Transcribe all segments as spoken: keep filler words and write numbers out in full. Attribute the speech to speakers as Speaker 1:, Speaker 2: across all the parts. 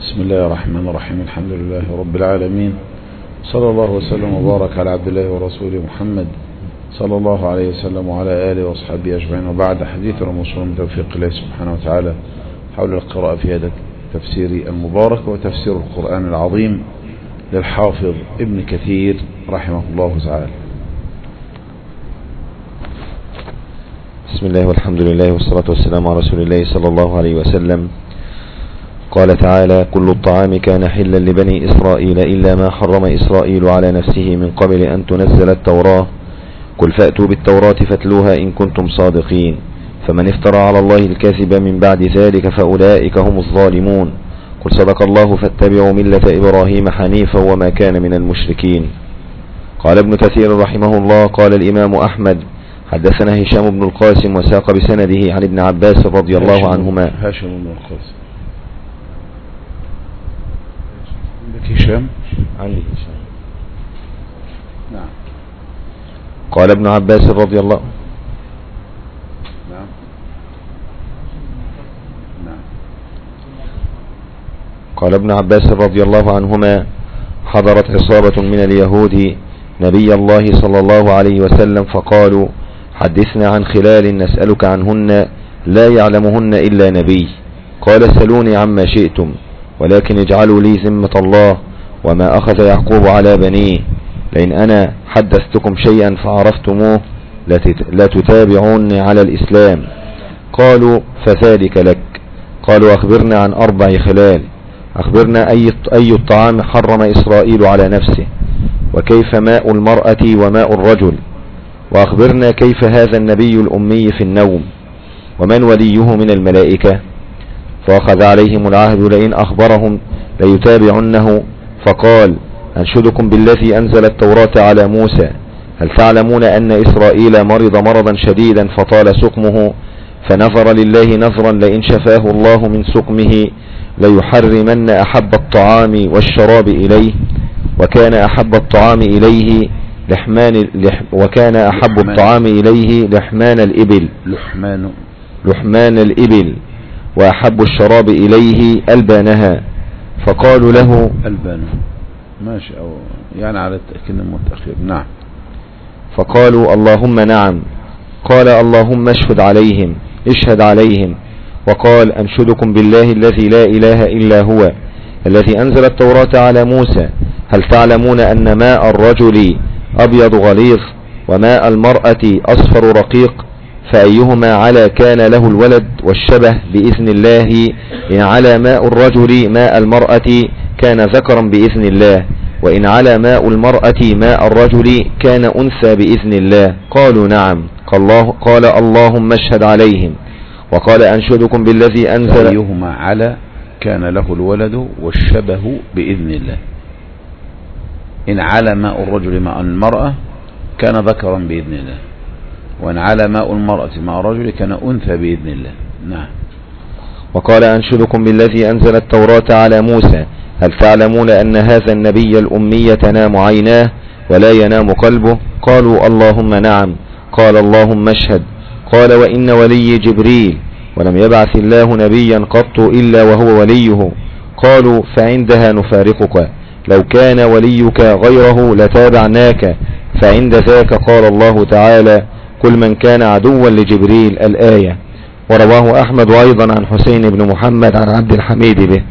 Speaker 1: بسم الله الرحمن الرحيم. الحمد لله رب العالمين، صلى الله وسلم وبارك على عبد الله ورسوله محمد صلى الله عليه وسلم وعلى آله وصحبه أجمعين. وبعد، حديث الموصول من توفيق الله سبحانه وتعالى حول القراءة في هذا التفسير المبارك وتفسير القرآن العظيم للحافظ ابن كثير رحمه الله تعالى.
Speaker 2: بسم الله والحمد لله والصلاة والسلام على رسول الله صلى الله عليه وسلم. قال تعالى: كل الطعام كان حلا لبني إسرائيل إلا ما حرم إسرائيل على نفسه من قبل أن تنزل التوراة، قل فأتوا بالتوراة فاتلوها إن كنتم صادقين، فمن افترى على الله الكذب من بعد ذلك فأولئك هم الظالمون. قل صدق الله فاتبعوا ملة إبراهيم حنيفا وما كان من المشركين. قال ابن كثير رحمه الله: قال الإمام أحمد: حدثنا هشام بن القاسم وساق بسنده عن ابن عباس رضي الله عنهما.
Speaker 1: هاشم بن القاسم هشام
Speaker 2: عندي هشام.
Speaker 1: نعم.
Speaker 2: قال ابن عباس رضي الله
Speaker 1: نعم نعم
Speaker 2: قال ابن عباس رضي الله عنهما: حضرت عصابة من اليهود نبي الله صلى الله عليه وسلم فقالوا: حدثنا عن خلال نسألك عنهن لا يعلمهن إلا نبي. قال: سلوني عما شئتم، ولكن اجعلوا لي ذمة الله وما أخذ يعقوب على بنيه، لأن أنا حدثتكم شيئا فعرفتموه لا تتابعون على الإسلام. قالوا: فذلك لك. قالوا: أخبرنا عن أربع خلال. أخبرنا أي الطعام حرم إسرائيل على نفسه، وكيف ماء المرأة وماء الرجل، وأخبرنا كيف هذا النبي الأمي في النوم، ومن وليه من الملائكة. فأخذ عليهم العهد لئن أخبرهم ليتابعنه. فقال: أنشدكم بالذي أنزل التوراة على موسى، هل تعلمون أن إسرائيل مرض مرضا شديدا فطال سقمه، فنظر لله نظرا لئن شفاه الله من سقمه ليحرمن أحب الطعام والشراب إليه، وكان أحب الطعام إليه لحمان لح وكان أحب لحمان الطعام إليه لحمان الإبل
Speaker 1: لحمان
Speaker 2: لحمان الإبل وأحب الشراب إليه ألبانها. فقالوا له:
Speaker 1: ألبانها ماشي، أو يعني على التأكيد المتأخر. نعم.
Speaker 2: فقالوا: اللهم نعم. قال: اللهم اشهد عليهم اشهد عليهم. وقال: أنشدكم بالله الذي لا إله إلا هو الذي أنزل التوراة على موسى، هل تعلمون أن ماء الرجل أبيض غليظ وماء المرأة أصفر رقيق، فأيهما على كان له الولد والشبه بإذن الله، إن على ماء الرجل ماء المرأة كان ذكرا بإذن الله، وإن على ماء المرأة ماء الرجل كان أنثى بإذن الله. قالوا: نعم. قال: اللهم اشهد عليهم. وقال: أنشدكم بالذي أنزل
Speaker 1: أيهما على كان له الولد والشبه بإذن الله، إن على ماء الرجل ماء المرأة كان ذكرا بإذن الله، وإن على ماء المرأة ماء الرجل كان أنثى بإذن الله. نعم.
Speaker 2: وقال: أنشدكم بالذي أنزل التوراة على موسى، هل تعلمون أن هذا النبي الأمي تنام عيناه ولا ينام قلبه؟ قالوا: اللهم نعم. قال: اللهم اشهد. قال: وإن ولي جبريل، ولم يبعث الله نبيا قط إلا وهو وليه. قالوا: فعندها نفارقك، لو كان وليك غيره لتابعناك. فعند ذاك قال الله تعالى: كل من كان عدوا لجبريل الآية. ورواه أحمد أيضا عن حسين بن محمد عن عبد الحميد به.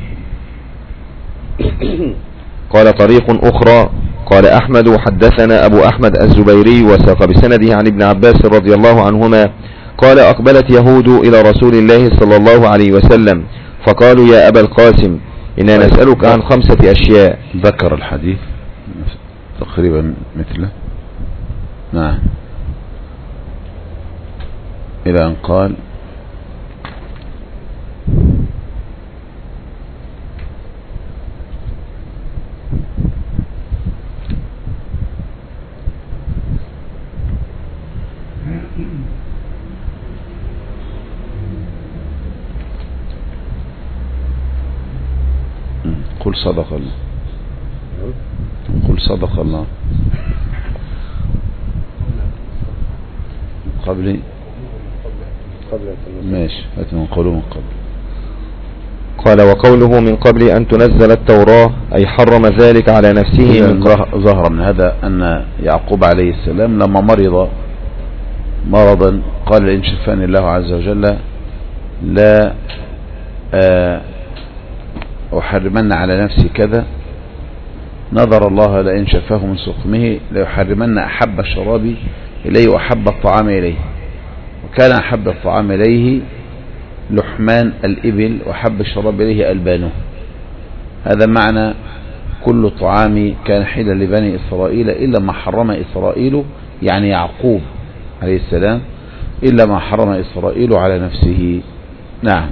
Speaker 2: قال: طريق أخرى. قال أحمد: حدثنا أبو أحمد الزبيري وساق بسنده عن ابن عباس رضي الله عنهما قال: أقبلت يهود إلى رسول الله صلى الله عليه وسلم فقالوا: يا أبا القاسم، إنا نسألك عن خمسة أشياء.
Speaker 1: ذكر الحديث تقريبا مثله. نعم. إلى أن قال: قل صدق الله. قل صدق الله. قبلي ماشي، هات من قولوا من قبل.
Speaker 2: قال وقوله من قبل أن تنزل التوراة أي حرم ذلك على نفسه من قبل.
Speaker 1: ظهر من هذا أن يعقوب عليه السلام لما مرض مرضا قال لئن شفاني الله عز وجل لا أحرمن على نفسي كذا، نظر الله لئن شفاه من سقمه ليحرمن أحب الشراب إليه وأحب الطعام إليه، وكان أحب الطعام إليه لحمان الإبل وأحب الشراب إليه ألبانه. هذا معنى كل طعام كان حلا لبني إسرائيل إلا ما حرم إسرائيل، يعني يعقوب عليه السلام، إلا ما حرم إسرائيل على نفسه. نعم.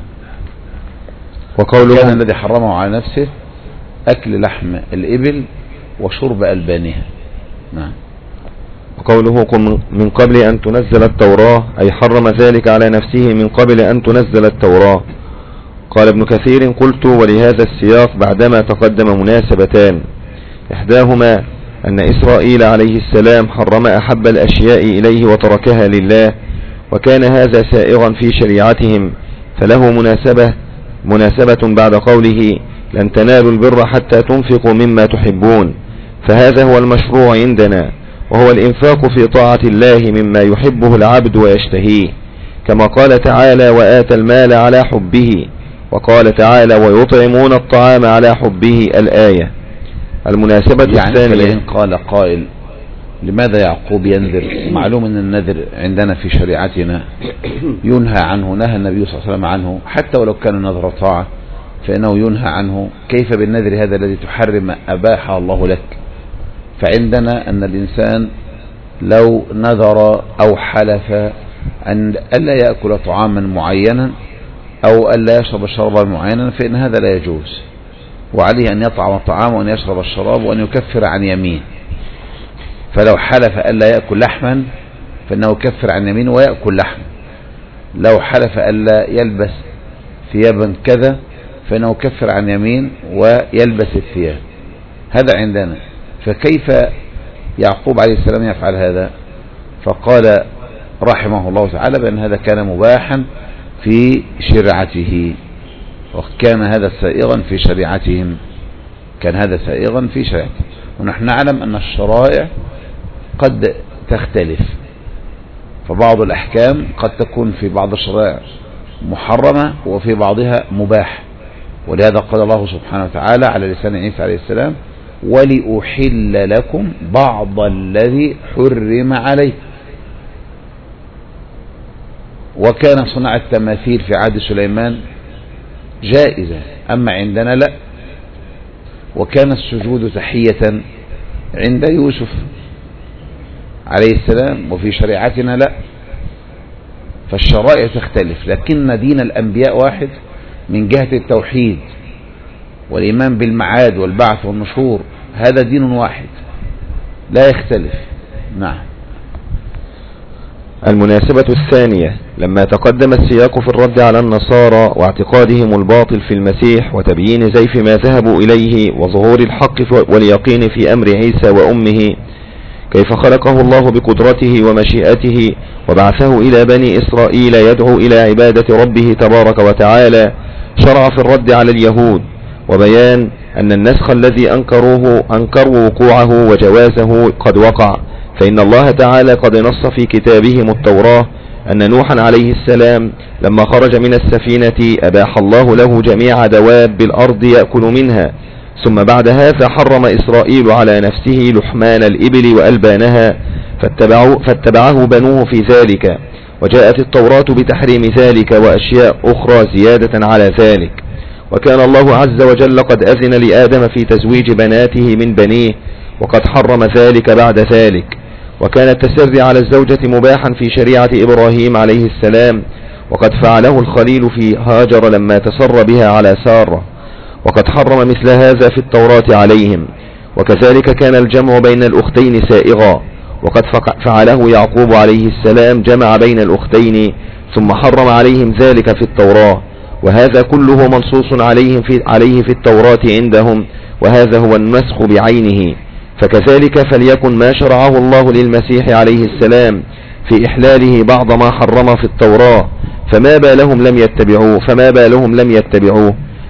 Speaker 1: وقوله كان الذي حرمه على نفسه أكل لحم الإبل وشرب ألبانها. نعم.
Speaker 2: وقوله من قبل أن تنزل التوراة أي حرم ذلك على نفسه من قبل أن تنزل التوراة. قال ابن كثير قلت ولهذا السياق بعدما تقدم مناسبتان، إحداهما أن إسرائيل عليه السلام حرم أحب الأشياء إليه وتركها لله، وكان هذا سائغا في شريعتهم، فله مناسبة مناسبة بعد قوله لن تنالوا البر حتى تنفقوا مما تحبون، فهذا هو المشروع عندنا، وهو الإنفاق في طاعة الله مما يحبه العبد ويشتهيه، كما قال تعالى وآتى المال على حبه، وقال تعالى ويطعمون الطعام على حبه الآية. المناسبة
Speaker 1: يعني
Speaker 2: الثانية
Speaker 1: قال قائل لماذا يعقوب ينذر؟ معلوم أن النذر عندنا في شريعتنا ينهى عنه، نهى النبي صلى الله عليه وسلم عنه، حتى ولو كان نذر طاعة فإنه ينهى عنه، كيف بالنذر هذا الذي تحرم أباح الله لك؟ فعندنا أن الإنسان لو نذر أو حلف أن ألا يأكل طعاما معينا أو ألا يشرب شربا معينا فإن هذا لا يجوز، وعليه أن يطعم الطعام وأن يشرب الشراب وأن يكفر عن يمين. فلو حلف ألا يأكل لحما فإنه يكفر عن يمين ويأكل لحما، لو حلف ألا يلبس ثيابا كذا فإنه يكفر عن يمين ويلبس الثياب. هذا عندنا. فكيف يعقوب عليه السلام يفعل هذا؟ فقال رحمه الله تعالى بأن هذا كان مباحا في شريعته، وكان هذا سائغا في شريعتهم، كان هذا سائغا في شريعتهم. ونحن نعلم أن الشرائع قد تختلف، فبعض الأحكام قد تكون في بعض الشرائع محرمة وفي بعضها مباح، ولهذا قال الله سبحانه وتعالى على لسان عيسى عليه السلام ولأحل لكم بعض الذي حرم عليكم. وكان صناعة التماثيل في عهد سليمان جائزة، أما عندنا لا. وكان السجود تحية عند يوسف عليه السلام وفي شريعتنا لا. فالشرائع تختلف، لكن دين الأنبياء واحد من جهة التوحيد والإيمان بالمعاد والبعث والنشور، هذا دين واحد لا يختلف. نعم.
Speaker 2: المناسبة الثانية لما تقدم السياق في الرد على النصارى واعتقادهم الباطل في المسيح وتبيين زيف ما ذهبوا إليه وظهور الحق واليقين في أمر عيسى وأمه، كيف خلقه الله بقدرته ومشيئته وبعثه إلى بني إسرائيل يدعو إلى عبادة ربه تبارك وتعالى، شرع في الرد على اليهود وبيان أن النسخ الذي أنكروه أنكروا وقوعه وجوازه قد وقع، فإن الله تعالى قد نص في كتابهم التوراة أن نوحا عليه السلام لما خرج من السفينة أباح الله له جميع دواب الأرض يأكل منها، ثم بعد هذا حرم إسرائيل على نفسه لحمان الإبل وألبانها، فاتبعه, فاتبعه بنوه في ذلك، وجاءت التوراة بتحريم ذلك وأشياء أخرى زيادة على ذلك. وكان الله عز وجل قد أذن لآدم في تزويج بناته من بنيه، وقد حرم ذلك بعد ذلك. وكان التسري على الزوجة مباحا في شريعة إبراهيم عليه السلام، وقد فعله الخليل في هاجر لما تسر بها على سارة، وقد حرم مثل هذا في التوراة عليهم. وكذلك كان الجمع بين الأختين سائغا، وقد فعله يعقوب عليه السلام جمع بين الأختين ثم حرم عليهم ذلك في التوراة، وهذا كله منصوص عليهم في عليه في التوراة عندهم، وهذا هو النسخ بعينه. فكذلك فليكن ما شرعه الله للمسيح عليه السلام في إحلاله بعض ما حرم في التوراة، فما بالهم لم يتبعوه فما بالهم لم يتبعوه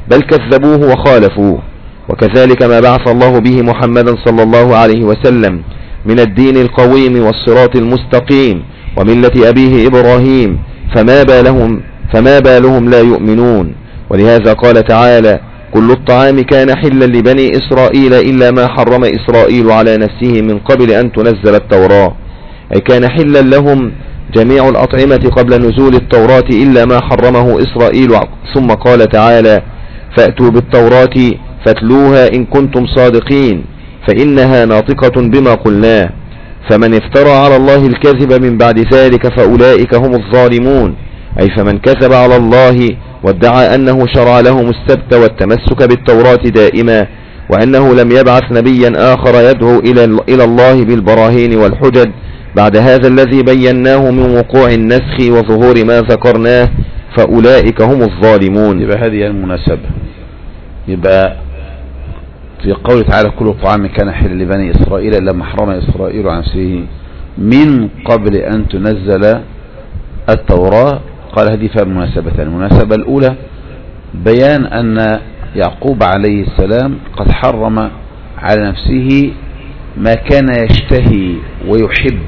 Speaker 2: بل كذبوه وخالفوه. وكذلك ما بعث الله به محمدا صلى الله عليه وسلم من الدين القويم والصراط المستقيم وملة أبيه إبراهيم، فما بالهم, فما بالهم لا يؤمنون. ولهذا قال تعالى: كل الطعام كان حلا لبني إسرائيل إلا ما حرم إسرائيل على نفسه من قبل أن تنزل التوراة، أي كان حلا لهم جميع الأطعمة قبل نزول التوراة إلا ما حرمه إسرائيل. ثم قال تعالى: فأتوا بالتوراة فاتلوها إن كنتم صادقين فإنها ناطقة بما قلناه، فمن افترى على الله الكذب من بعد ذلك فأولئك هم الظالمون، أي فمن كذب على الله وادعى أنه شرع لهم السبت والتمسك بالتوراة دائما، وأنه لم يبعث نبيا آخر يدعو إلى الله بالبراهين والحجج بعد هذا الذي بيناه من وقوع النسخ وظهور ما ذكرناه، فأولئك هم الظالمون.
Speaker 1: يبقى هذه المناسبة. يبقى في قوله تعالى: كل طعام كان حلا لبني إسرائيل إلا ما حرم إسرائيل عن نفسه من قبل أن تنزل التوراة، قال هذه فيها مناسبتان. المناسبة الأولى بيان أن يعقوب عليه السلام قد حرم على نفسه ما كان يشتهي ويحب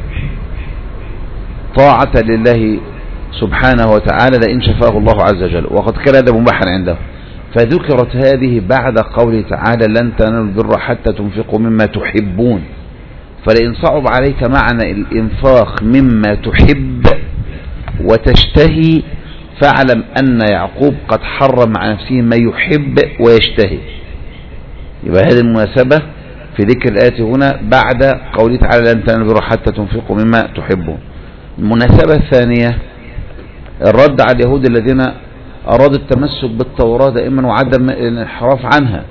Speaker 1: طاعة لله سبحانه وتعالى لئن شفاه الله عز وجل، وقد كان هذا مباحا عنده، فذكرت هذه بعد قوله تعالى: لن تنالوا البر حتى تنفقوا مما تحبون. فلئن صعب عليك معنى الإنفاق مما تحب وتشتهي فاعلم أن يعقوب قد حرم على نفسه ما يحب ويشتهي. يبقى هذه المناسبة في ذكر الآية هنا بعد قوله تعالى: لن تنالوا البر حتى تنفقوا مما تحبون. المناسبة الثانية الرد على اليهود الذين أرادوا التمسك بالتوراة دائما وعدم الانحراف عنها،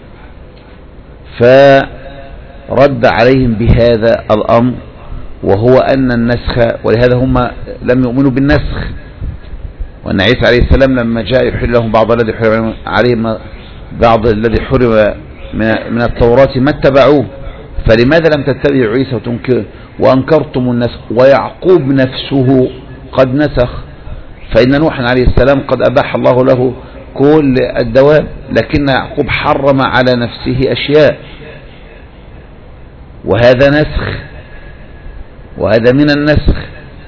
Speaker 1: فرد عليهم بهذا الأمر، وهو أن النسخ، ولهذا هم لم يؤمنوا بالنسخ، وأن عيسى عليه السلام لما جاء يحل لهم بعض الذي حرم عليهم بعض الذي حرم من التوراة ما اتبعوه. فلماذا لم تتبعوا عيسى وتنكر وأنكرتم النسخ؟ ويعقوب نفسه قد نسخ، فإن نوحا عليه السلام قد أباح الله له كل الدواب، لكن يعقوب حرم على نفسه أشياء، وهذا نسخ، وهذا من النسخ.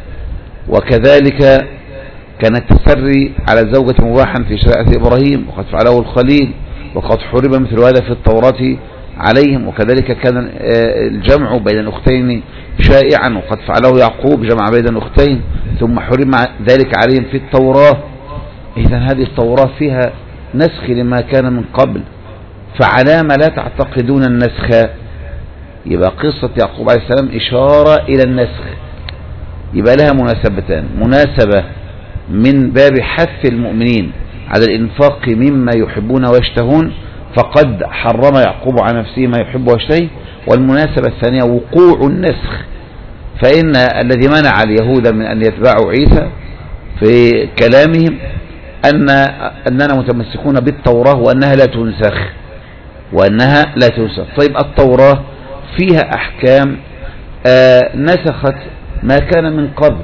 Speaker 1: وكذلك كان التسري على زوجة مباحا في شريعة إبراهيم وقد فعله الخليل، وقد حرم مثل هذا في التوراة عليهم. وكذلك كان الجمع بين الأختين شائعا وقد فعله يعقوب، جمع بين الأختين ثم حرم ذلك عليهم في التوراة. إذن هذه التوراة فيها نسخ لما كان من قبل، فعلام لا تعتقدون النسخ؟ يبقى قصة يعقوب عليه السلام إشارة إلى النسخ، يبقى لها مناسبتان: مناسبة من باب حث المؤمنين على الإنفاق مما يحبون ويشتهون فقد حرم يعقوب على نفسه ما يحب ويشتهي، والمناسبة الثانية وقوع النسخ، فإن الذي منع اليهود من أن يتبعوا عيسى في كلامهم أن أننا متمسكون بالتوراة وأنها لا تنسخ وأنها لا تنسخ. طيب التوراة فيها أحكام آه نسخت ما كان من قبل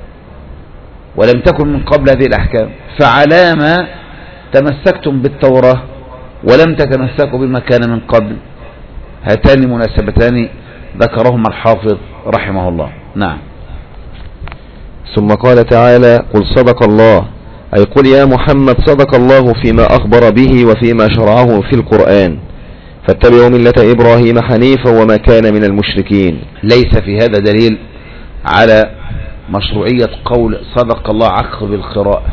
Speaker 1: ولم تكن من قبل هذه الأحكام، فعلامة تمسكتم بالتوراة ولم تتمسكوا بما كان من قبل؟ هاتان مناسبتان ذكرهما الحافظ رحمه الله. نعم.
Speaker 2: ثم قال تعالى: قل صدق الله، أي قل يا محمد صدق الله فيما أخبر به وفيما شرعه في القرآن، فاتبعوا ملة إبراهيم حنيفا وما كان من المشركين.
Speaker 1: ليس في هذا دليل على مشروعية قول صدق الله عقب القراءة،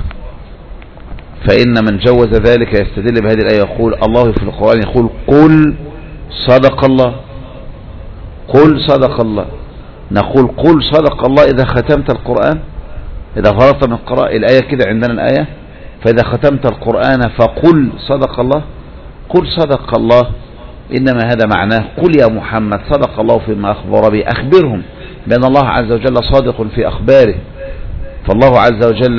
Speaker 1: فإن من جوز ذلك يستدل بهذه الآية، يقول الله في القرآن يقول قل صدق الله، قل صدق الله. نقول قل صدق الله إذا ختمت القرآن، إذا فرغت من القراءة. الآية كده عندنا الآية: فإذا ختمت القرآن فقل صدق الله. قل صدق الله إنما هذا معناه قل يا محمد صدق الله فيما أخبر به، أخبرهم بأن الله عز وجل صادق في أخباره، فالله عز وجل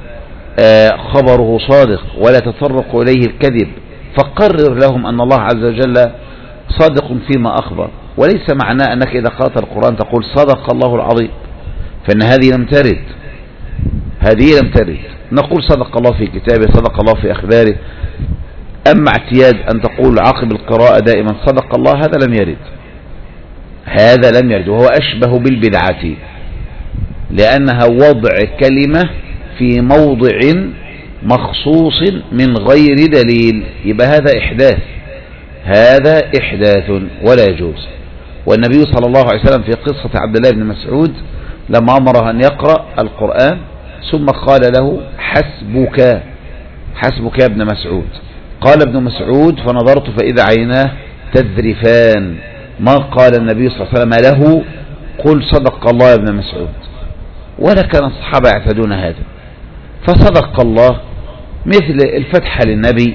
Speaker 1: خبره صادق ولا تطرق إليه الكذب، فقرر لهم أن الله عز وجل صادق فيما أخبر. وليس معناه أنك إذا قرأت القرآن تقول صدق الله العظيم، فإن هذه لم ترد، هذه لم ترد. نقول صدق الله في كتابه، صدق الله في أخباره. أما اعتياد أن تقول عقب القراءة دائما صدق الله، هذا لم يرد، هذا لم يرد، وهو أشبه بالبدعة، لأنها وضع كلمة في موضع مخصوص من غير دليل، يبقى هذا إحداث، هذا إحداث ولا يجوز. والنبي صلى الله عليه وسلم في قصة عبد الله بن مسعود لما أمره أن يقرأ القرآن ثم قال له حسبك، حسبك يا ابن مسعود. قال ابن مسعود فنظرت فإذا عيناه تذرفان، ما قال النبي صلى الله عليه وسلم له قل صدق الله يا ابن مسعود، ولا كان الصحابة يعتدون هذا. فصدق الله مثل الفتحة للنبي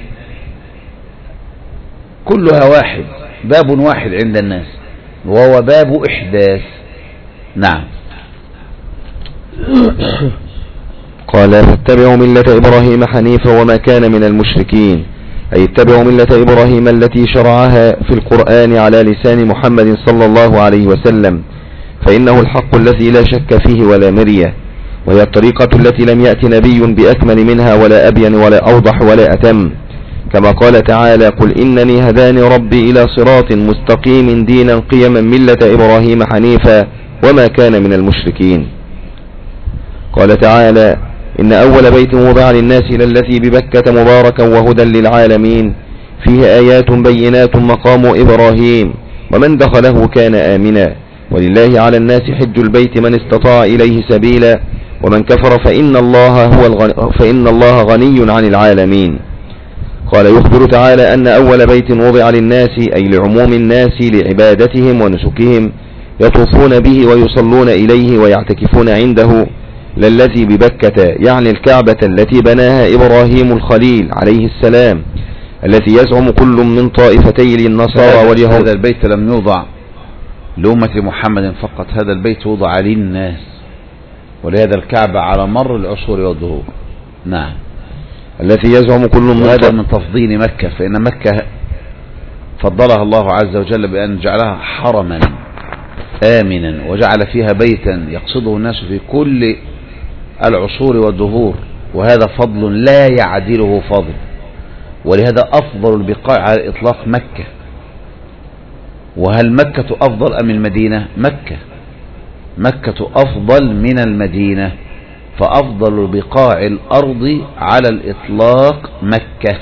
Speaker 1: كلها واحد، باب واحد عند الناس، وهو باب إحداث. نعم.
Speaker 2: قال فاتبعوا ملة إبراهيم حنيفا وما كان من المشركين، أي اتبعوا ملة إبراهيم التي شرعها في القرآن على لسان محمد صلى الله عليه وسلم، فإنه الحق الذي لا شك فيه ولا مرية، وهي الطريقة التي لم يأت نبي بأكمل منها ولا أبين ولا أوضح ولا أتم، كما قال تعالى قل إنني هداني ربي إلى صراط مستقيم دينا قيما ملة إبراهيم حنيفا وما كان من المشركين. قال تعالى إن أول بيت وضع للناس للذي ببكة مباركا وهدى للعالمين فيه آيات بينات مقام إبراهيم ومن دخله كان آمنا ولله على الناس حج البيت من استطاع إليه سبيلا ومن كفر فإن الله, هو الغني فإن الله غني عن العالمين. قال يخبر تعالى أن أول بيت وضع للناس أي لعموم الناس لعبادتهم ونسكهم يطوفون به ويصلون إليه ويعتكفون عنده للذي ببكة، يعني الكعبة التي بناها إبراهيم الخليل عليه السلام التي يزعم كل من طائفتي النصارى واليهود.
Speaker 1: هذا البيت لم يوضع لأمة محمد فقط، هذا البيت وضع للناس، ولهذا الكعبة على مر العصور والدهور. نعم.
Speaker 2: التي يزعم كل من
Speaker 1: هذا من تفضيل مكة، فإن مكة فضلها الله عز وجل بأن جعلها حرما آمنا وجعل فيها بيتا يقصده الناس في كل العصور والدهور، وهذا فضل لا يعدله فضل، ولهذا أفضل البقاع على الإطلاق مكة. وهل مكة أفضل أم المدينة؟ مكة مكة أفضل من المدينة، فأفضل بقاع الأرض على الإطلاق مكة،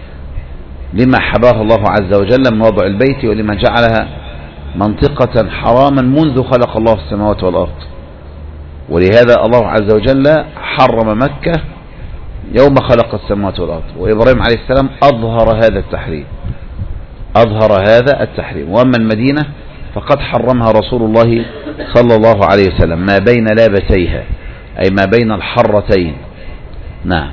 Speaker 1: لما حباها الله عز وجل من وضع البيت ولما جعلها منطقة حراما منذ خلق الله السماوات والأرض. ولهذا الله عز وجل حرم مكة يوم خلق السماوات والأرض، وإبراهيم عليه السلام أظهر هذا التحريم، أظهر هذا التحريم. وأما المدينة فقد حرمها رسول الله صلى الله عليه وسلم ما بين لابتيها، أي ما بين الحرتين. نعم.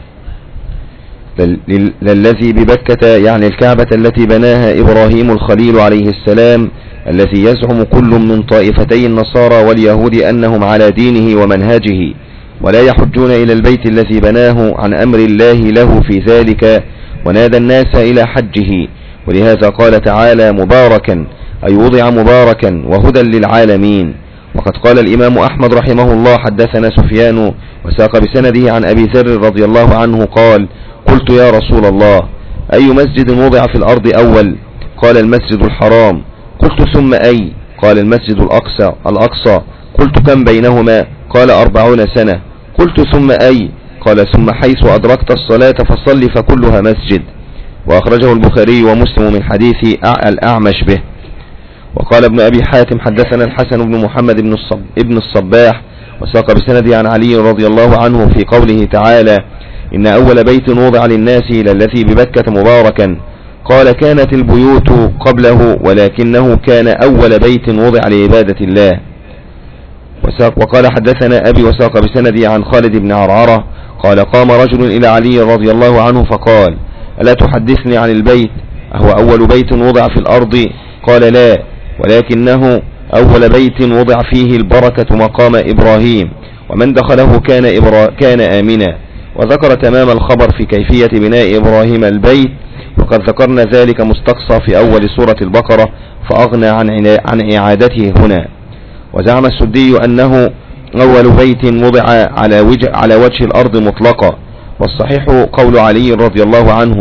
Speaker 2: للذي ببكة يعني الكعبة التي بناها إبراهيم الخليل عليه السلام التي يزعم كل من طائفتي النصارى واليهود أنهم على دينه ومنهجه ولا يحجون إلى البيت الذي بناه عن أمر الله له في ذلك، ونادى الناس إلى حجه. ولهذا قال تعالى مباركا أي وضع مباركا وهدى للعالمين. وقد قال الإمام أحمد رحمه الله حدثنا سفيان وساق بسنده عن أبي ذر رضي الله عنه قال قلت يا رسول الله أي مسجد وضع في الأرض أول؟ قال المسجد الحرام. قلت ثم أي؟ قال المسجد الأقصى الأقصى. قلت كم بينهما؟ قال أربعون سنة. قلت ثم أي؟ قال ثم حيث أدركت الصلاة فصل فكلها مسجد. وأخرجه البخاري ومسلم من حديث الأعمش به. وقال ابن أبي حاتم حدثنا الحسن بن محمد بن الصب ابن الصباح وساق بسنده عن علي رضي الله عنه في قوله تعالى إن أول بيت وضع للناس للذي ببكة مباركا. قال كانت البيوت قبله ولكنه كان أول بيت وضع لعبادة الله. وساق وقال حدثنا أبي وساق بسندي عن خالد بن عرعرة قال قام رجل إلى علي رضي الله عنه فقال ألا تحدثني عن البيت أهو أول بيت وضع في الأرض؟ قال لا، ولكنه أول بيت وضع فيه البركة مقام إبراهيم ومن دخله كان, إبرا كان آمنا. وذكر تمام الخبر في كيفية بناء إبراهيم البيت، وقد ذكرنا ذلك مستقصى في أول سورة البقرة فأغنى عن, عن إعادته هنا. وزعم السدي أنه أول بيت وضع على وجه, على وجه الأرض مطلقا، والصحيح قول علي رضي الله عنه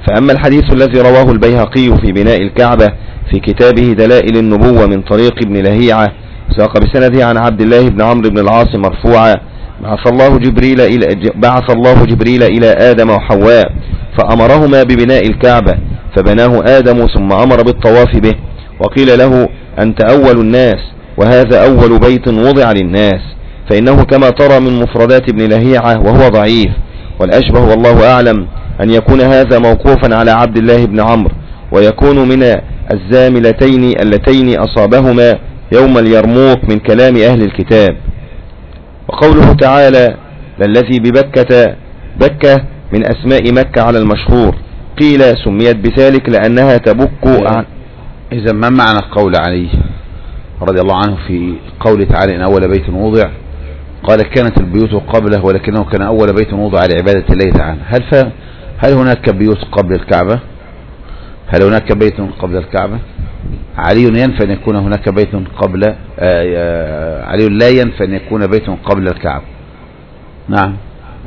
Speaker 2: فأما الحديث الذي رواه البيهقي في بناء الكعبة في كتابه دلائل النبوة من طريق ابن لهيعة ساق بسنده عن عبد الله بن عمرو بن العاص مرفوعا بعث الله جبريل إلى بعث الله جبريل إلى آدم وحواء فأمرهما ببناء الكعبة فبناه آدم ثم أمر بالطواف به، وقيل له أنت أول الناس وهذا أول بيت وضع للناس، فإنه كما ترى من مفردات ابن لهيعة وهو ضعيف، والأشبه والله أعلم أن يكون هذا موقوفا على عبد الله بن عمرو ويكون من الزاملتين اللتين أصابهما يوم اليرموك من كلام أهل الكتاب. وقوله تعالى للذي ببكة بكة من أسماء مكة على المشهور، قيل سميت بذلك لأنها تبك عن.
Speaker 1: إذا ما معنى قول علي رضي الله عنه في قول تعالى إن أول بيت وضع؟ قال كانت البيوت قبله ولكنه كان أول بيت وضع لعبادة الله تعالى. هل ف... هل هناك بيوت قبل الكعبة؟ هل هناك بيت قبل الكعبة؟ علي ينفى أن يكون هناك بيت قبل آه علي لا ينفى أن يكون بيت قبل الكعبة. نعم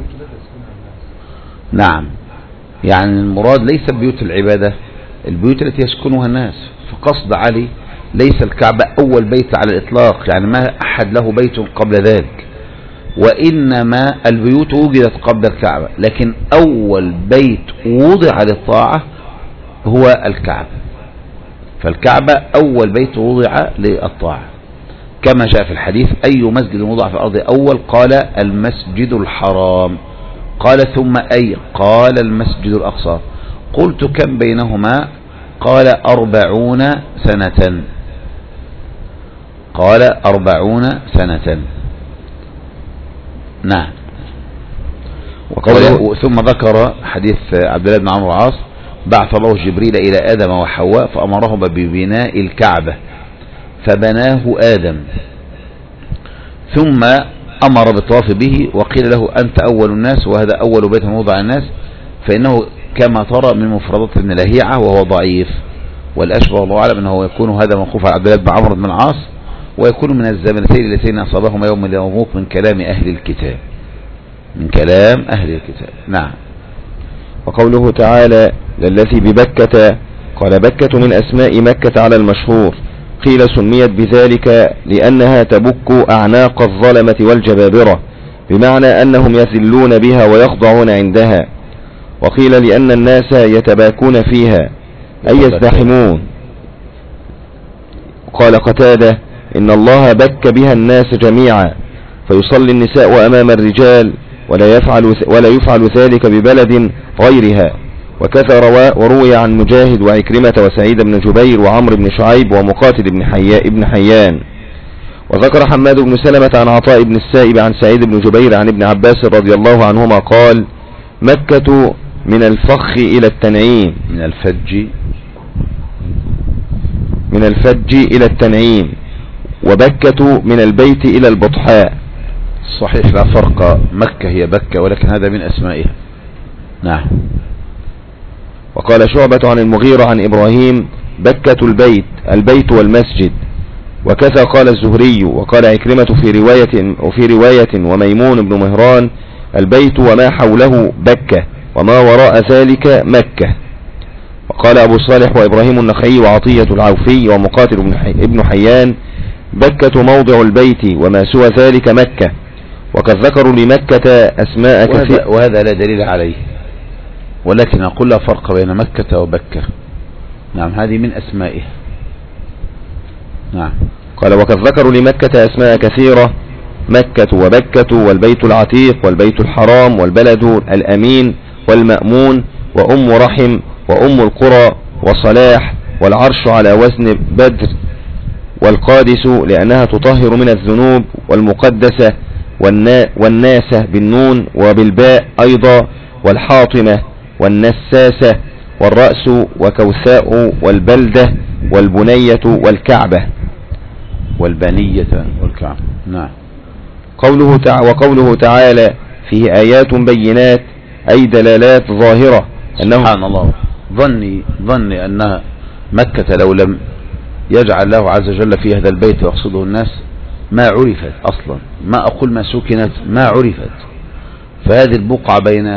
Speaker 1: نعم يعني المراد ليس بيوت العبادة، البيوت التي يسكنها الناس، فقصد علي ليس الكعبة أول بيت على الإطلاق، يعني ما أحد له بيت قبل ذلك، وإنما البيوت وجدت قبل الكعبة، لكن أول بيت وضع للطاعة هو الكعبة، فالكعبة أول بيت وضع للطاعة كما جاء في الحديث أي مسجد وضع في الأرض أول؟ قال المسجد الحرام، قال ثم أي؟ قال المسجد الأقصى، قلت كم بينهما؟ قال أربعون سنة، قال أربعون سنة. نعم. ثم ذكر حديث عبد الله بن عمرو العاص بعث الله جبريل إلى آدم وحواء فأمرهم ببناء الكعبة فبناه آدم ثم أمر بالطواف به، وقيل له أنت أول الناس وهذا أول بيت وضع الناس، فإنه كما ترى من مفردات ابن لهيعة وهو ضعيف، والأشبه الله أعلم أنه يكون هذا موقوف على عبد الله بن عمرو بن العاص ويكون من الزمنتين اللتين أصابهما يوم اليرموك من كلام أهل الكتاب، من كلام أهل الكتاب. نعم.
Speaker 2: وقوله تعالى للذي ببكة، قال بكة من أسماء مكة على المشهور، قيل سميت بذلك لأنها تبك أعناق الظلمة والجبابرة، بمعنى أنهم يذلون بها ويخضعون عندها، وقيل لأن الناس يتباكون فيها أي يزدحمون. قال قتادة إن الله بك بها الناس جميعا فيصلي النساء أمام الرجال ولا يفعل, ولا يفعل ذلك ببلد غيرها. وكذا وروي عن مجاهد وعكرمة وسعيد بن جبير وعمر بن شعيب ومقاتل بن, حيا بن حيان. وذكر حماد بن سلمة عن عطاء بن السائب عن سعيد بن جبير عن ابن عباس رضي الله عنهما قال مكة من الفخ إلى التنعيم،
Speaker 1: من الفج
Speaker 2: من الفج إلى التنعيم، وبكة من البيت إلى البطحاء.
Speaker 1: صحيح لا فرق، مكة هي بكة ولكن هذا من أسمائها. نعم.
Speaker 2: وقال شعبة عن المغيرة عن إبراهيم بكة البيت البيت والمسجد، وكذا قال الزهري. وقال عكرمة في رواية وفي رواية وميمون بن مهران البيت وما حوله بكة وما وراء ذلك مكة. وقال أبو صالح وإبراهيم النخعي وعطية العوفي ومقاتل ابن حيان بكة موضع البيت وما سوى ذلك مكة. وقد ذكروا لمكة أسماء كثيرة
Speaker 1: وهذا لا دليل عليه، ولكن أقول لا فرق بين مكة وبكة. نعم هذه من أسمائها. نعم.
Speaker 2: قال وقد ذكروا لمكة أسماء كثيرة مكة وبكة والبيت العتيق والبيت الحرام والبلد الأمين والمأمون وأم رحم وأم القرى وصلاح والعرش على وزن بدر والقادس لأنها تطهر من الذنوب والمقدسة والناسة بالنون وبالباء أيضا والحاطمة والنساسة والرأس وكوثاء والبلدة والبنية والكعبة
Speaker 1: والبنية والكعبة. نعم.
Speaker 2: قوله تع... وقوله تعالى فيه آيات بينات أي دلالات ظاهرة.
Speaker 1: أنه سبحان الله ظني ظني أن مكة لو لم يجعل الله عز وجل في هذا البيت ويقصده الناس ما عرفت أصلا، ما أقول ما سكنت، ما عرفت. فهذه البقعة بين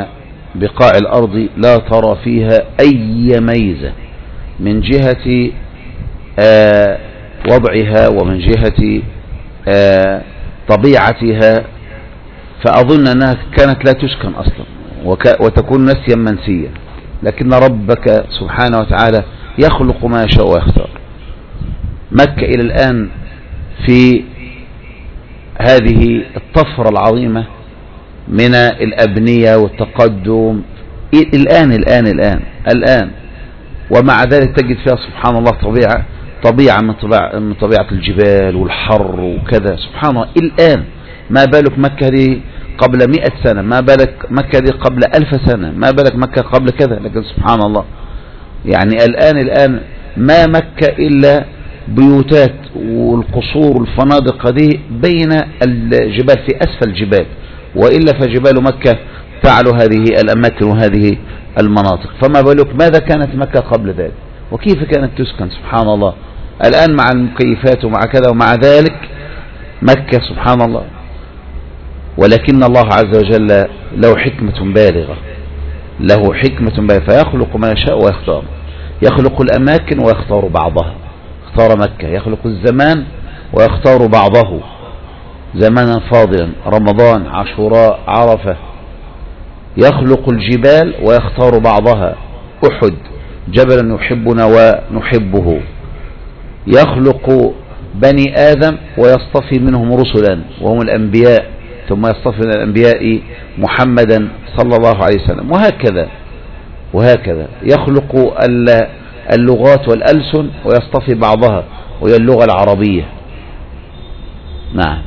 Speaker 1: بقاع الأرض لا ترى فيها أي ميزة من جهة آه وضعها ومن جهة آه طبيعتها، فأظن أنها كانت لا تسكن أصلا وتكون نسيا منسيا، لكن ربك سبحانه وتعالى يخلق ما يشاء ويختار. مكة إلى الآن في هذه الطفرة العظيمة من الأبنية والتقدم الآن الآن الآن الآن ومع ذلك تجد فيها سبحان الله طبيعة طبيعة من طبيعة, من طبيعة الجبال والحر وكذا، سبحان الله. الآن ما بالك مكة دي قبل مئة سنة، ما بالك مكة دي قبل ألف سنة، ما بالك مكة قبل كذا، لكن سبحان الله يعني الآن الآن ما مكة إلا بيوتات والقصور والفنادق دي بين الجبال في أسفل الجبال، وإلا فجبال مكة تعلو هذه الأماكن وهذه المناطق. فما بالك ماذا كانت مكة قبل ذلك وكيف كانت تسكن، سبحان الله. الآن مع المكيفات ومع كذا ومع ذلك مكة سبحان الله. ولكن الله عز وجل له حكمة بالغة، له حكمة بالغة، فيخلق ما يشاء ويختار. يخلق الأماكن ويختار بعضها، اختار مكة. يخلق الزمان ويختار بعضه، زمانا فاضلا، رمضان، عاشوراء، عرفة. يخلق الجبال ويختار بعضها، أحد، جبلا يحبنا ونحبه. يخلق بني آدم ويصطفي منهم رسلا وهم الأنبياء، ثم يصطفي من الأنبياء محمدا صلى الله عليه وسلم، وهكذا وهكذا. يخلق اللغات والألسن ويصطفي بعضها وهي اللغة العربية. نعم.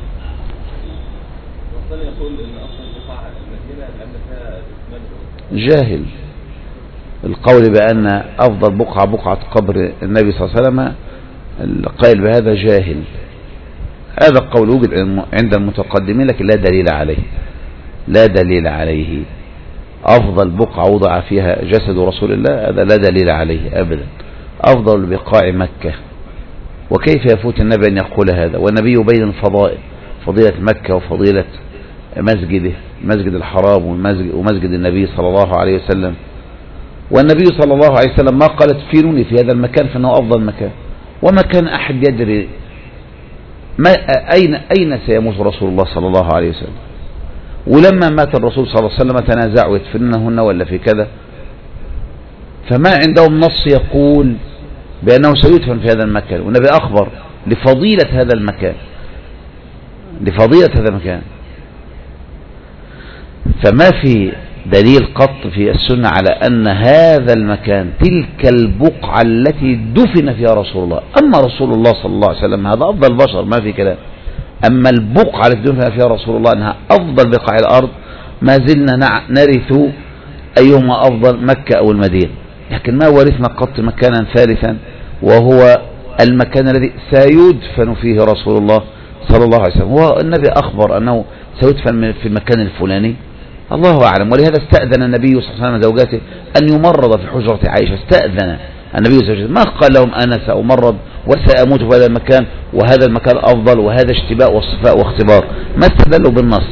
Speaker 1: جاهل القول بأن أفضل بقعة بقعة قبر النبي صلى الله عليه وسلم، القائل بهذا جاهل. هذا القول وجد عند المتقدمين لكن لا دليل عليه، لا دليل عليه. أفضل بقعة وضع فيها جسد رسول الله هذا لا دليل عليه أبدا. أفضل بقاع مكة، وكيف يفوت النبي أن يقول هذا والنبي يبين الفضائل، فضيلة مكة وفضيلة مسجده، مسجد الحرام ومسجد, ومسجد النبي صلى الله عليه وسلم. والنبي صلى الله عليه وسلم ما قال ادفنوني في هذا المكان فإنه أفضل مكان، وما كان أحد يدري ما أين أين سيموت رسول الله صلى الله عليه وسلم. ولما مات الرسول صلى الله عليه وسلم تنازعوا يدفنونه ولا في كذا، فما عندهم نص يقول بأنه سيدفن في هذا المكان، والنبي أخبر لفضيلة هذا المكان، لفضيلة هذا المكان. فما في دليل قط في السنة على أن هذا المكان تلك البقعة التي دفن فيها رسول الله. أما رسول الله صلى الله عليه وسلم هذا أفضل البشر ما في كلام. أما البقعة التي دفن فيها رسول الله أنها أفضل بقاع الأرض، ما زلنا نرث أيهما أفضل مكة أو المدينة، لكن ما ورثنا قط مكانا ثالثا وهو المكان الذي سيدفن فيه رسول الله صلى الله عليه وسلم. هو النبي أخبر أنه سيدفن في المكان الفلاني، الله أعلم. ولهذا استأذن النبي صلى الله عليه وسلم زوجاته أن يمرض في حجرة عائشة. استأذن النبي صلى الله عليه وسلم، ما قال لهم أنا سأمرض وسأموت في هذا المكان وهذا المكان أفضل وهذا اشتباء والصفاء واختبار. ما استدلوا بالنص،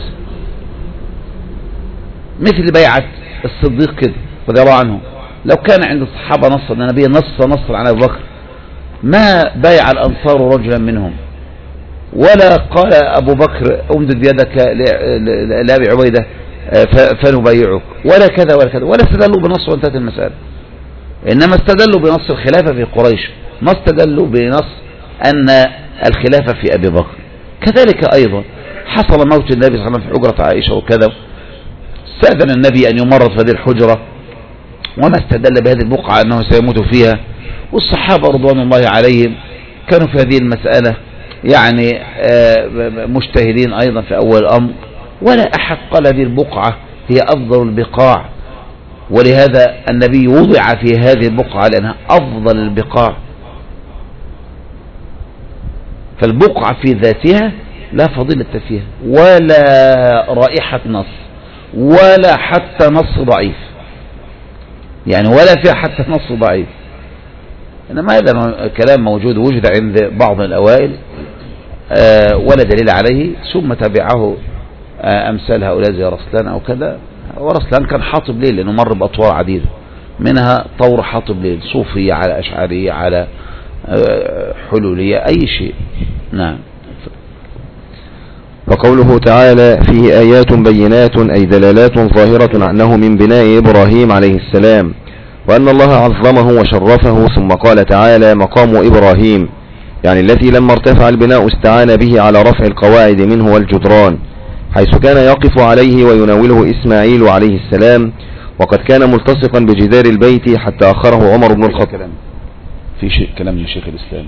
Speaker 1: مثل بيعة الصديق كده رضي الله عنه. لو كان عند الصحابة نص أن النبي نص نص عن أبي بكر ما بايع الأنصار رجلا منهم، ولا قال أبو بكر أمدد يدك لأبي عبيدة فنبايعك، ولا كذا ولا كذا، ولا استدلوا بنص وانتهت المسألة. إنما استدلوا بنص الخلافة في قريش، ما استدلوا بنص أن الخلافة في أبي بكر. كذلك أيضا حصل موت النبي صلى الله عليه وسلم في حجرة عائشة وكذا، استأذن النبي أن يمرض في هذه الحجرة وما استدل بهذه البقعة أنه سيموت فيها. والصحابة رضوان الله عليهم كانوا في هذه المسألة يعني مجتهدين أيضا في أول الأمر، ولا أحد قال هذه البقعة هي أفضل البقاع. ولهذا النبي وضع في هذه البقعة لأنها أفضل البقاع. فالبقعة في ذاتها لا فضيلة فيها ولا رائحة نص ولا حتى نص ضعيف، يعني ولا فيها حتى نص ضعيف. إنما هذا كلام موجود وجد عند بعض الأوائل ولا دليل عليه، ثم تبعه أمثال هؤلاء زي رسلان أو كذا. ورث لأن كان حاطب ليل، لأنه مر بأطوار عديدة، منها طور حاطب ليل، صوفية على أشعرية على حلولية أي شيء. نعم.
Speaker 2: وقوله تعالى فيه آيات بينات أي دلالات ظاهرة أنه من بناء إبراهيم عليه السلام، وأن الله عظمه وشرفه. ثم قال تعالى مقام إبراهيم، يعني الذي لما ارتفع البناء استعان به على رفع القواعد منه والجدران، حيث كان يقف عليه ويناوله إسماعيل عليه السلام، وقد كان ملتصقا بجدار البيت حتى أخره عمر بن الخطاب.
Speaker 1: في شيء كلام من شيخ الإسلام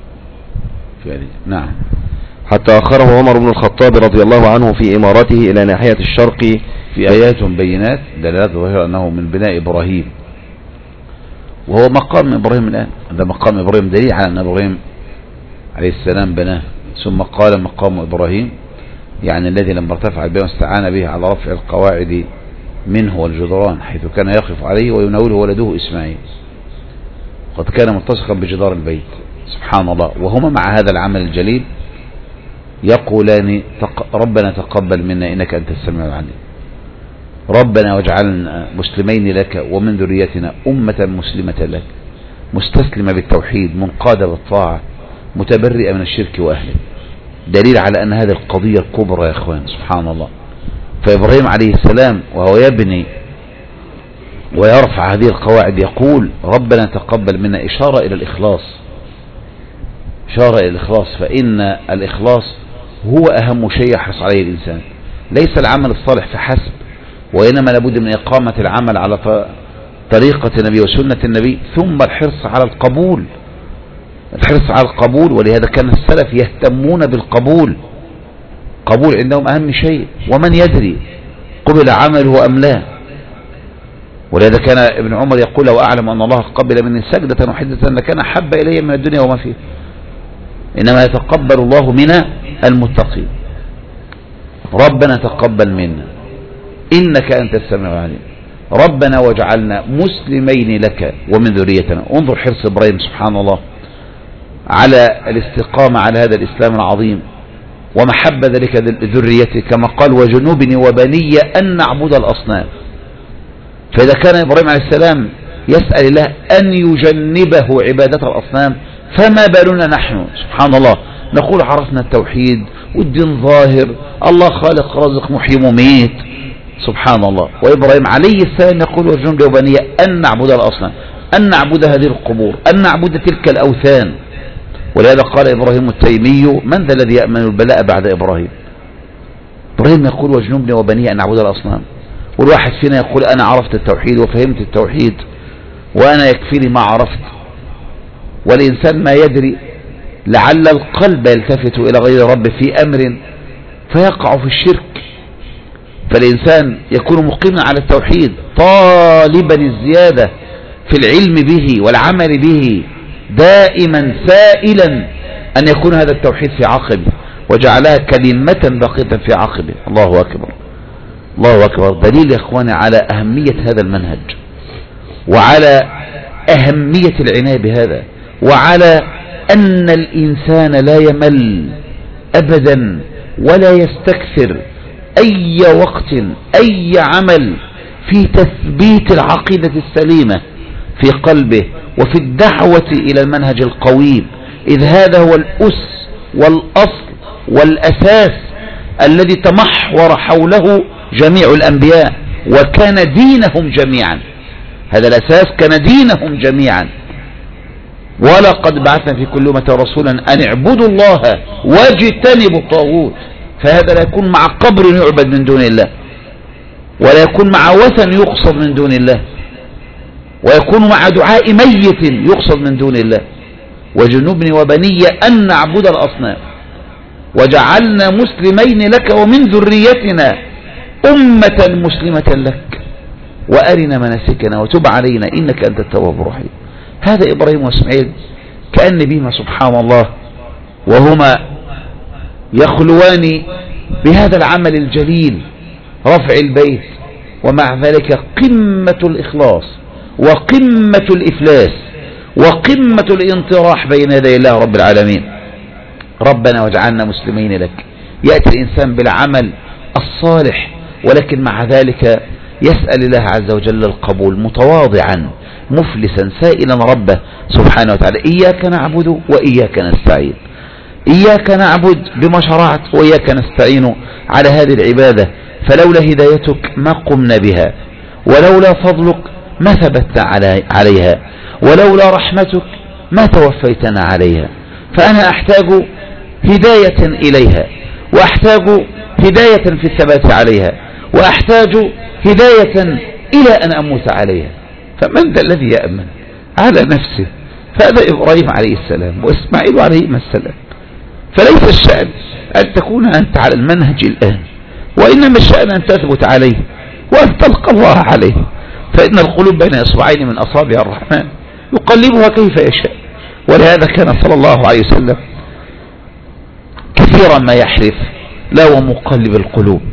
Speaker 1: في هذه. نعم.
Speaker 2: حتى أخره عمر بن الخطاب رضي الله عنه في إمارته إلى ناحية الشرق.
Speaker 1: في آيات بينات دلالات ظاهرة أنه من بناء إبراهيم، وهو مقام إبراهيم الآن. هذا مقام إبراهيم دليل على أن إبراهيم عليه السلام بناه. ثم قال مقام إبراهيم، يعني الذي لما ارتفع البناء استعان به على رفع القواعد منه والجدران، حيث كان يقف عليه ويناوله ولده إسماعيل، قد كان ملتصقا بجدار البيت. سبحان الله. وهما مع هذا العمل الجليل يقولان ربنا تقبل منا إنك أنت السميع العليم، ربنا واجعلنا مسلمين لك ومن ذريتنا أمة مسلمة لك، مستسلمة بالتوحيد، منقادة بالطاعة، متبرئة من الشرك وأهله. دليل على أن هذه القضية الكبرى يا إخوان. سبحان الله. فإبراهيم عليه السلام وهو يبني ويرفع هذه القواعد يقول ربنا تقبل منا، إشارة إلى الإخلاص، إشارة إلى الإخلاص، فإن الإخلاص هو أهم شيء يحرص عليه الإنسان، ليس العمل الصالح فحسب، وإنما لابد من إقامة العمل على طريقة النبي وسنة النبي، ثم الحرص على القبول، الحرص على القبول. ولهذا كان السلف يهتمون بالقبول، قبول عندهم أهم شيء، ومن يدري قبل عمله أم لا. ولهذا كان ابن عمر يقول لو أعلم أن الله قبل مني سجدة واحدة لكان أحب إلي من الدنيا وما فيها. إنما يتقبل الله من المتقين. ربنا تقبل منا إنك أنت السميع العليم، ربنا واجعلنا مسلمين لك ومن ذريتنا. انظر حرص إبراهيم سبحان الله على الاستقامة على هذا الإسلام العظيم، ومحبة ذلك ذريته، كما قال وجنوبني وبني أن نعبد الأصنام. فإذا كان إبراهيم عليه السلام يسأل الله أن يجنبه عبادة الأصنام، فما بالنا نحن؟ سبحان الله. نقول عرفنا التوحيد والدين ظاهر، الله خالق رازق محيي مميت، سبحان الله. وإبراهيم عليه السلام يقول وجنوبني وبني أن نعبد الأصنام، أن نعبد هذه القبور، أن نعبد تلك الأوثان. ولهذا قال إبراهيم التيمي من ذا الذي يأمن البلاء بعد إبراهيم؟ إبراهيم يقول وجنوبني وبني أن نعبد الأصنام، والواحد فينا يقول أنا عرفت التوحيد وفهمت التوحيد وأنا يكفيني ما عرفت. والإنسان ما يدري، لعل القلب يلتفت إلى غير رب في أمر فيقع في الشرك. فالإنسان يكون مقيما على التوحيد طالبا الزيادة في العلم به والعمل به، دائما سائلا أن يكون هذا التوحيد في عقبه وجعلها كلمة باقية في عقبه. الله أكبر، الله أكبر. دليل يا إخواني على أهمية هذا المنهج، وعلى أهمية العناية بهذا، وعلى أن الإنسان لا يمل أبدا ولا يستكثر أي وقت أي عمل في تثبيت العقيدة السليمة في قلبه وفي الدعوة إلى المنهج القويم، إذ هذا هو الأس والأصل والأساس الذي تمحور حوله جميع الأنبياء وكان دينهم جميعا. هذا الأساس كان دينهم جميعا. ولقد بعثنا في كل أمة رسولا أن اعبدوا الله واجتنبوا الطاغوت. فهذا لا يكون مع قبر يعبد من دون الله، ولا يكون مع وثن يقصد من دون الله، ويكون مع دعاء ميت يقصد من دون الله. وجنوبني وبني أن نعبد الأصنام وجعلنا مسلمين لك ومن ذريتنا أمة مسلمة لك وأرنا مناسكنا وتب علينا إنك أنت التواب الرحيم. هذا إبراهيم وإسماعيل كأن بهما سبحان الله وهما يخلوان بهذا العمل الجليل رفع البيت، ومع ذلك قمة الإخلاص وقمة الإفلاس وقمة الانطراح بين يدي الله رب العالمين. ربنا واجعلنا مسلمين لك. يأتي الإنسان بالعمل الصالح ولكن مع ذلك يسأل الله عز وجل القبول متواضعا مفلسا سائلا ربه سبحانه وتعالى: إياك نعبد وإياك نستعين، إياك نعبد بما شرعت وإياك نستعين على هذه العبادة، فلولا هدايتك ما قمنا بها، ولولا فضلك ما ثبتنا عليها، ولولا رحمتك ما توفيتنا عليها، فأنا أحتاج هداية إليها، وأحتاج هداية في الثبات عليها، وأحتاج هداية إلى أن أموت عليها. فمن ذا الذي يأمن على نفسه؟ فهذا إبراهيم عليه السلام وإسماعيل عليه السلام. فليس الشأن أن تكون أنت على المنهج الآن، وإنما الشأن أن تثبت عليه وأن تلقى الله عليه، فإن القلوب بين إصبعين من أصابع الرحمن يقلبها كيف يشاء. ولهذا كان صلى الله عليه وسلم كثيرا ما يحلف: لا ومقلب القلوب.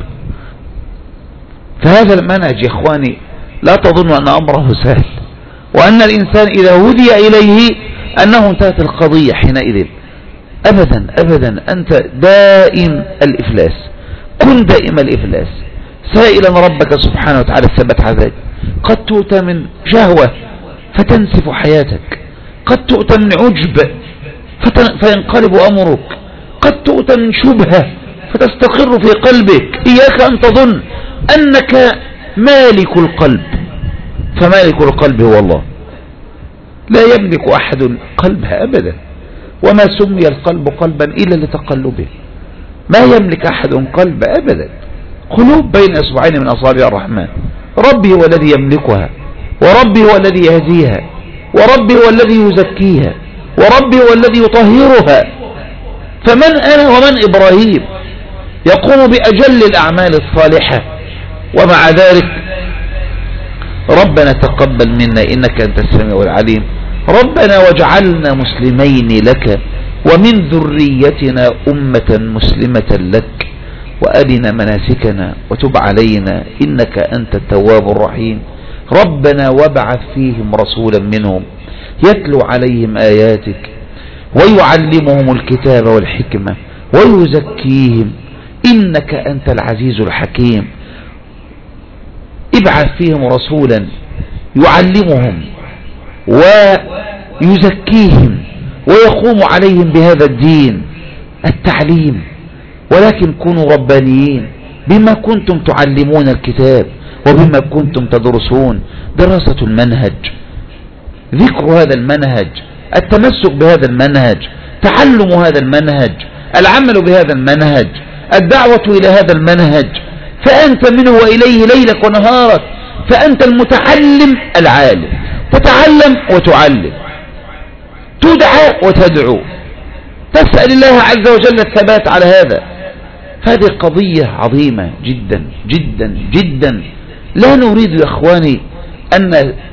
Speaker 1: فهذا المنهج يا إخواني لا تظن أن أمره سهل، وأن الإنسان إذا هدي إليه أنه انتهت القضية حينئذ. أبدا أبدا، أنت دائم الإفلاس، كن دائم الإفلاس سائلا ربك سبحانه وتعالى الثبات على ذلك. قد تؤتى من شهوة فتنسف حياتك، قد تؤتى من عجب فينقلب أمرك، قد تؤتى من شبهة فتستقر في قلبك. إياك أن تظن أنك مالك القلب، فمالك القلب هو الله، لا يملك أحد قلبها أبدا، وما سمي القلب قلبا إلا لتقلبه، ما يملك أحد قلب أبدا. قلوب بين إصبعين من أصابع الرحمن. ربي هو الذي يملكها، وربي هو الذي يهديها، وربي هو الذي يزكيها، وربي هو الذي يطهرها. فمن أنا ومن إبراهيم يقوم بأجل الأعمال الصالحة، ومع ذلك ربنا تقبل منا إنك أنت السميع العليم، ربنا واجعلنا مسلمين لك ومن ذريتنا أمة مسلمة لك، وأرنا مناسكنا وتب علينا إنك أنت التواب الرحيم. ربنا وابعث فيهم رسولا منهم يتلو عليهم آياتك ويعلمهم الكتاب والحكمة ويزكيهم إنك أنت العزيز الحكيم. ابعث فيهم رسولا يعلمهم ويزكيهم ويقوم عليهم بهذا الدين التعليم، ولكن كونوا ربانيين بما كنتم تعلمون الكتاب وبما كنتم تدرسون. دراسة المنهج، ذكر هذا المنهج، التمسك بهذا المنهج، تعلم هذا المنهج، العمل بهذا المنهج، الدعوة إلى هذا المنهج. فأنت منه وإليه ليلك ونهارك، فأنت المتعلم العالم، تتعلم وتعلم، تدعى وتدعو، تسأل الله عز وجل الثبات على هذا. فهذه قضية عظيمة جدا جدا جدا. لا نريد يا إخواني أن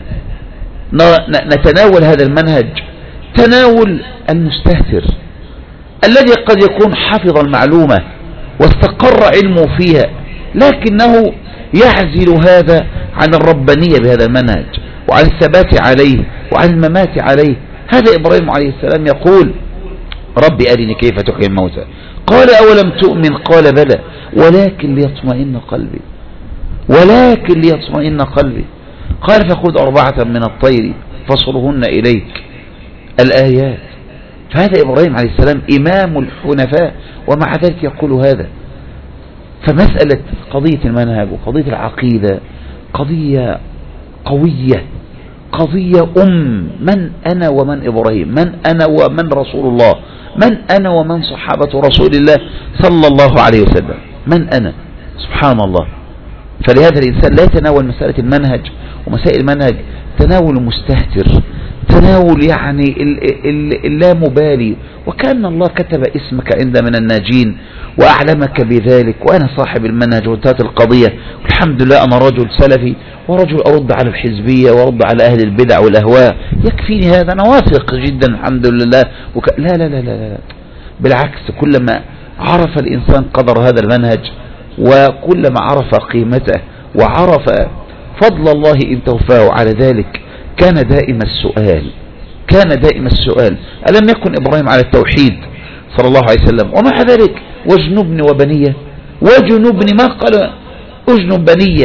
Speaker 1: نتناول هذا المنهج تناول المستهتر الذي قد يكون حفظ المعلومة واستقر علمه فيها، لكنه يعزل هذا عن الربانية بهذا المنهج وعن الثبات عليه وعن الممات عليه. هذا إبراهيم عليه السلام يقول: ربي أرني كيف تحيي الموتى، قال أولم تؤمن، قال بلى ولكن ليطمئن قلبي، ولكن ليطمئن قلبي. قال فخذ أربعة من الطير فصرهن إليك، الآيات. فهذا إبراهيم عليه السلام إمام الحنفاء ومع ذلك يقول هذا. فمسألة قضية المنهج وقضية العقيدة قضية قوية، قضية أم. من أنا ومن إبراهيم، من أنا ومن رسول الله، من أنا ومن صحابة رسول الله صلى الله عليه وسلم، من أنا؟ سبحان الله. فلهذا الإنسان لا يتناول مسألة المنهج ومسائل المنهج تناول مستهتر، تناول يعني اللامبالي، وكأن الله كتب اسمك عند من الناجين وأعلمك بذلك، وأنا صاحب المنهج وانتهت القضية، والحمد لله أنا رجل سلفي ورجل أرد على الحزبية وأرد على أهل البدع والأهواء، يكفيني هذا، أنا واثق جدا الحمد لله. وك... لا, لا لا لا لا بالعكس، كلما عرف الإنسان قدر هذا المنهج وكلما عرف قيمته وعرف فضل الله إن توفاه على ذلك كان دائم السؤال، كان دائم السؤال: ألم يكن إبراهيم على التوحيد صلى الله عليه وسلم؟ ومع ذلك واجنبني وبنية، وجنبني، ما قال اجنب بنية،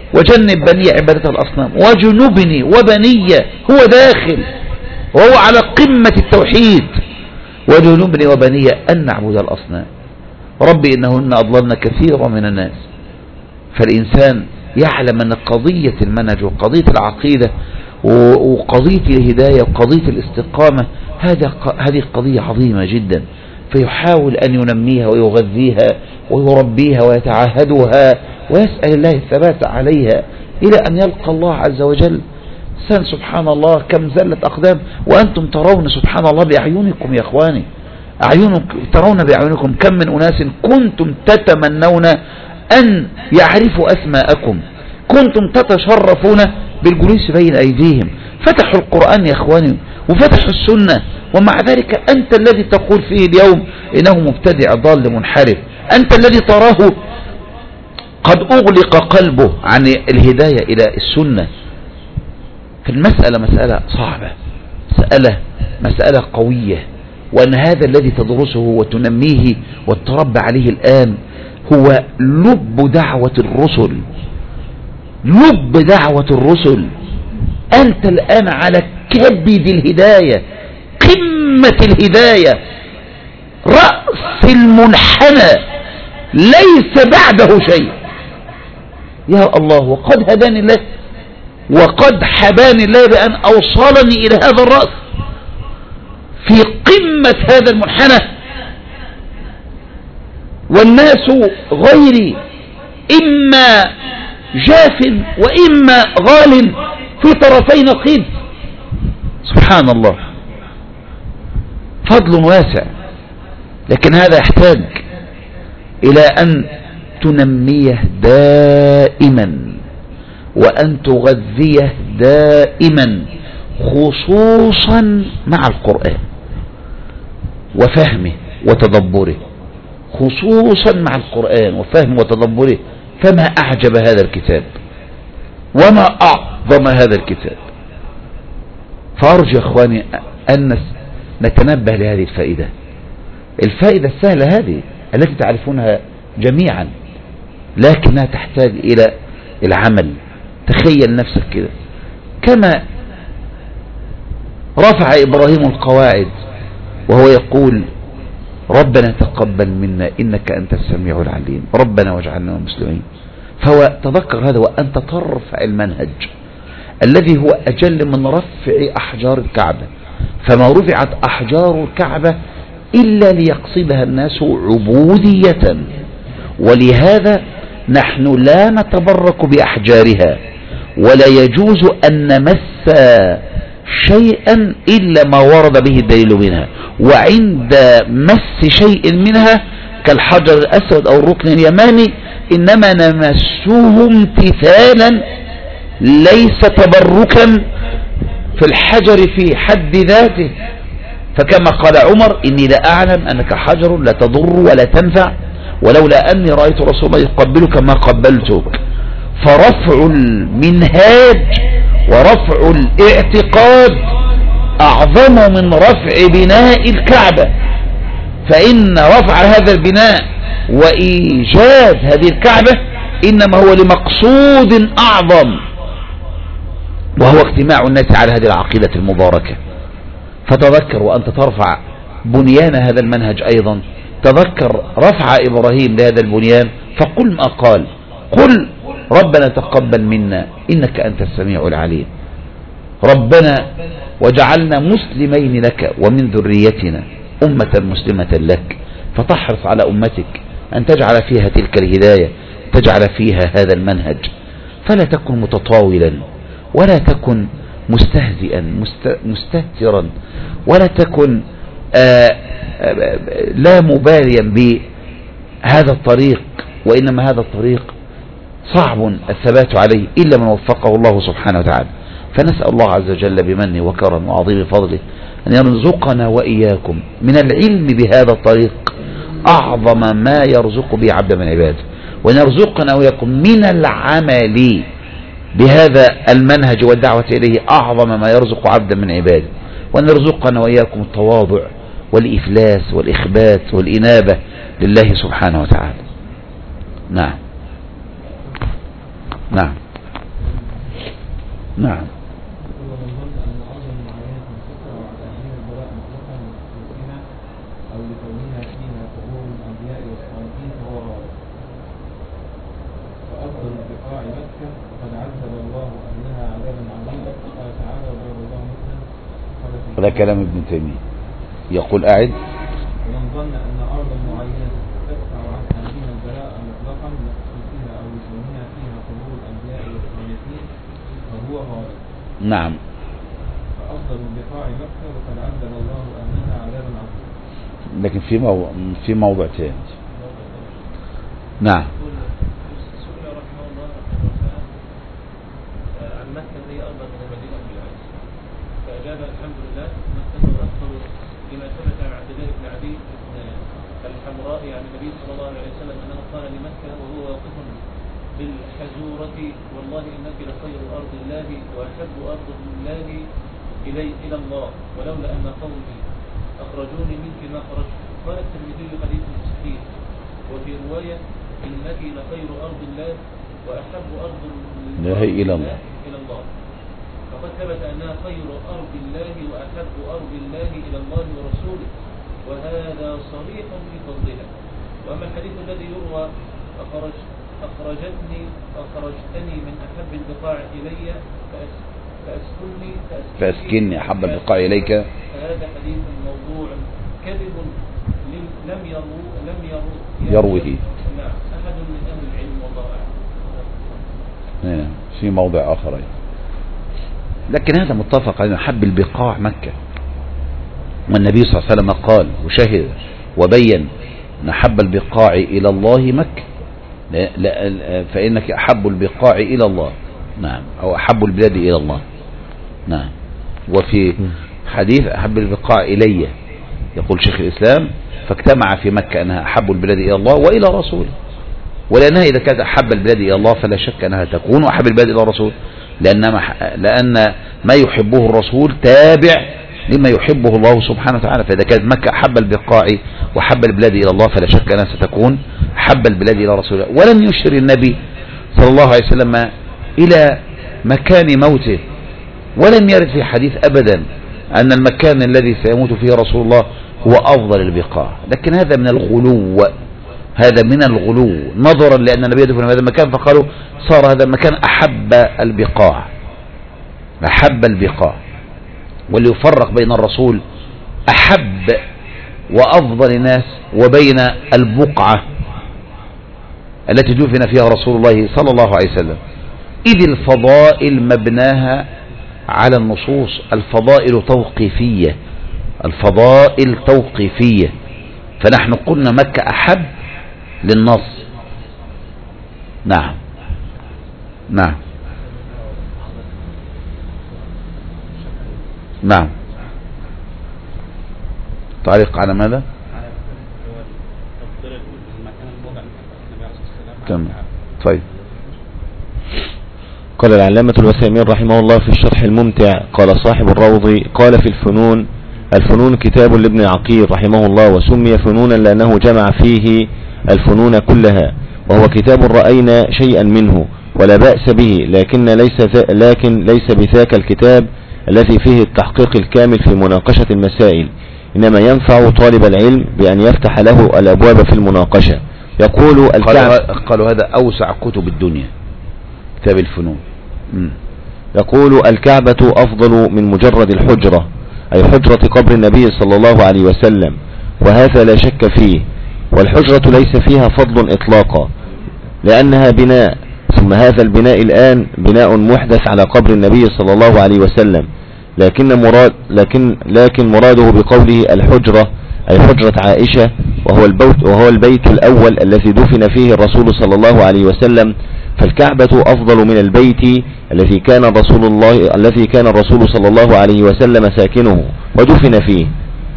Speaker 1: وجنب بني عبادة الأصنام وجنبني وبني، هو داخل وهو على قمة التوحيد، وجنبني وبني أن نعبد الأصنام. ربي إنهن أضللن كثيرا من الناس. فالإنسان يعلم أن قضية المنهج وقضية العقيدة وقضية الهداية وقضية الاستقامة هذه قضية عظيمة جدا، فيحاول أن ينميها ويغذيها ويربيها ويتعاهدها ويسأل الله الثبات عليها إلى أن يلقى الله عز وجل. سن سبحان الله كم زلت أقدام وأنتم ترون سبحان الله بأعينكم يا إخواني، أعينكم ترون بأعينكم كم من أناس كنتم تتمنون أن يعرفوا أسماءكم، كنتم تتشرفون بالجلوس بين أيديهم، فتحوا القرآن يا إخواني وفتحوا السنة، ومع ذلك أنت الذي تقول فيه اليوم إنه مبتدع ضال منحرف، أنت الذي تراه قد أغلق قلبه عن الهداية إلى السنة. فالمسألة مسألة صعبة، مسألة مسألة قوية، وأن هذا الذي تدرسه وتنميه وتربى عليه الآن هو لب دعوة الرسل، لب دعوة الرسل. أنت الآن على كبد الهداية، قمة الهداية، رأس المنحنى، ليس بعده شيء. يا الله، وقد هداني الله وقد حباني الله بأن أوصلني إلى هذا الرأس في قمة هذا المنحنى، والناس غيري إما جاف وإما غال في طرفي نقيض. سبحان الله، فضل واسع، لكن هذا يحتاج إلى أن تنميه دائما وأن تغذيه دائما، خصوصا مع القرآن وفهمه وتدبره، خصوصا مع القرآن وفهمه وتدبره. فما أعجب هذا الكتاب وما أعظم هذا الكتاب. فأرجو إخواني أن نتنبه لهذه الفائدة، الفائدة السهلة هذه التي تعرفونها جميعا، لكنها تحتاج إلى العمل. تخيل نفسك كده، كما رفع إبراهيم القواعد وهو يقول ربنا تقبل منا إنك أنت السميع العليم ربنا واجعلنا مسلمين. فهو تذكر هذا وأنت ترفع المنهج الذي هو أجل من رفع أحجار الكعبة، فما رفعت أحجار الكعبة إلا ليقصدها الناس عبودية، ولهذا نحن لا نتبرك بأحجارها، ولا يجوز أن نمس شيئا إلا ما ورد به الدليل منها، وعند مس شيء منها كالحجر الأسود أو الركن اليماني إنما نمسه امتثالا ليس تبركا في الحجر في حد ذاته. فكما قال عمر إني لا أعلم أنك حجر لا تضر ولا تنفع، ولولا أني رأيت رسول الله يقبلك ما قبلتك. فرفع المنهاج ورفع الاعتقاد أعظم من رفع بناء الكعبة، فإن رفع هذا البناء وإيجاد هذه الكعبة إنما هو لمقصود أعظم، وهو اجتماع الناس على هذه العقيدة المباركة. فتذكر وأنت ترفع بنيان هذا المنهج أيضا، تذكر رفع إبراهيم لهذا البنيان، فقل ما قال، قل ربنا تقبل منا إنك أنت السميع العليم ربنا وجعلنا مسلمين لك ومن ذريتنا أمة مسلمة لك. فتحرص على أمتك أن تجعل فيها تلك الهداية، تجعل فيها هذا المنهج، فلا تكن متطاولا ولا تكن مستهزئا مستهترا، ولا تكن آآ آآ لا مباليا بهذا الطريق، وإنما هذا الطريق صعب الثبات عليه إلا من وفقه الله سبحانه وتعالى. فنسأل الله عز وجل بمنه وكرم وعظيم فضله أن يرزقنا وإياكم من العلم بهذا الطريق أعظم ما يرزق به عبد من عباده، وأن يرزقنا وإياكم من العمل بهذا المنهج والدعوة إليه أعظم ما يرزق عبدا من عباده، وأن يرزقنا وإياكم التواضع والإفلاس والإخبات والإنابة لله سبحانه وتعالى. نعم نعم نعم. هذا كلام ابن تيمية يقول أعد.
Speaker 3: ومن ظن أن أرضا معينة تدفع عن هذه البلاء مطلقا لخصوصها أو لكونها فيها قبور الأنبياء والصالحين فهو غالب.
Speaker 1: نعم.
Speaker 3: فأفضل البقاع مكة وقد عذب الله أهلها عذابا عظيما.
Speaker 1: لكن في موضع في موضع ثاني. نعم.
Speaker 3: فأجاب الحمد لله مكة أكثر لما ثبت عن عبد الله بن عدي الحمراء عن النبي صلى الله عليه وسلم أنه قال لمكة وهو واقف بالحجورة والله إنك لخير أرض الله وأحب أرض الله إلي إلى الله ولولا أن قومي أخرجوني منك ما خرجت. قال الترمذي حديث صحيح. وفي رواية إنك لخير أرض الله وأحب أرض الله
Speaker 1: إلى الله
Speaker 3: إلى الله. فقد ثبت أنها خير أرض الله وأحب أرض الله إلى الله ورسوله وهذا صريح في فضلها. وأما الحديث الذي يروى أخرج أخرجتني أخرجتني من أحب البقاع إلي فأسكني
Speaker 1: فأسكني أحب البقاع إليك
Speaker 3: فهذا حديث موضوع كذب لم يرو لم يرو
Speaker 1: يروه
Speaker 3: نعم أحد من أهل العلم والله أعلم.
Speaker 1: في موضع آخر. لكن هذا متفق على أحب البقاع مكة، والنبي صلى الله عليه وسلم قال وشهد وبين أن أحب البقاع إلى الله مكة، لا لا فإنك أحب البقاع إلى الله. نعم. أو أحب البلاد إلى الله. نعم. وفي حديث أحب البقاع إلي يقول شيخ الإسلام فاجتمع في مكة أنها أحب البلاد إلى الله وإلى رسوله، ولأنها إذا كانت أحب البلاد إلى الله فلا شك أنها تكون أحب البلاد إلى رسوله، لأن لأن ما يحبه الرسول تابع لما يحبه الله سبحانه وتعالى. فإذا كانت مكة أحب البقاع وأحب البلاد إلى الله فلا شك أنها ستكون أحب البلاد إلى رسوله. ولم يشر النبي صلى الله عليه وسلم إلى مكان موته، ولم يرد في حديث أبدا أن المكان الذي سيموت فيه رسول الله هو أفضل البقاع. لكن هذا من الغلو، هذا من الغلو نظرا لأن النبي يدفن في هذا المكان فقالوا صار هذا المكان أحب البقاع أحب البقاع. وليفرق بين الرسول أحب وأفضل الناس وبين البقعة التي دفن فيها رسول الله صلى الله عليه وسلم، إذ الفضائل مبناها على النصوص. الفضائل توقيفية، الفضائل توقيفية. فنحن قلنا مكة أحب للنص. نعم. نعم. نعم. تعليق على ماذا؟ كم؟ طيب.
Speaker 2: قال العلامة الوثيمين رحمه الله في الشرح الممتع قال صاحب الروض قال في الفنون: الفنون كتاب لابن عقيل رحمه الله، وسمي فنونا لأنه جمع فيه الفنون كلها، وهو كتاب رأينا شيئا منه ولا بأس به، لكن ليس لكن ليس بذاك الكتاب الذي فيه التحقيق الكامل في مناقشة المسائل، إنما ينفع طالب العلم بأن يفتح له الأبواب في المناقشة. يقول
Speaker 1: قالوا, قالوا هذا أوسع كتب الدنيا كتاب الفنون. م.
Speaker 2: يقول الكعبة أفضل من مجرد الحجرة، أي حجرة قبر النبي صلى الله عليه وسلم، وهذا لا شك فيه. والحجرة ليس فيها فضل إطلاقا لأنها بناء، ثم هذا البناء الآن بناء محدث على قبر النبي صلى الله عليه وسلم، لكن مراد لكن لكن مراده بقوله الحجرة أي حجرة عائشة، وهو البيت وهو البيت الأول الذي دفن فيه الرسول صلى الله عليه وسلم. فالكعبة أفضل من البيت الذي كان رسول الله الذي كان الرسول صلى الله عليه وسلم ساكنه ودفن فيه.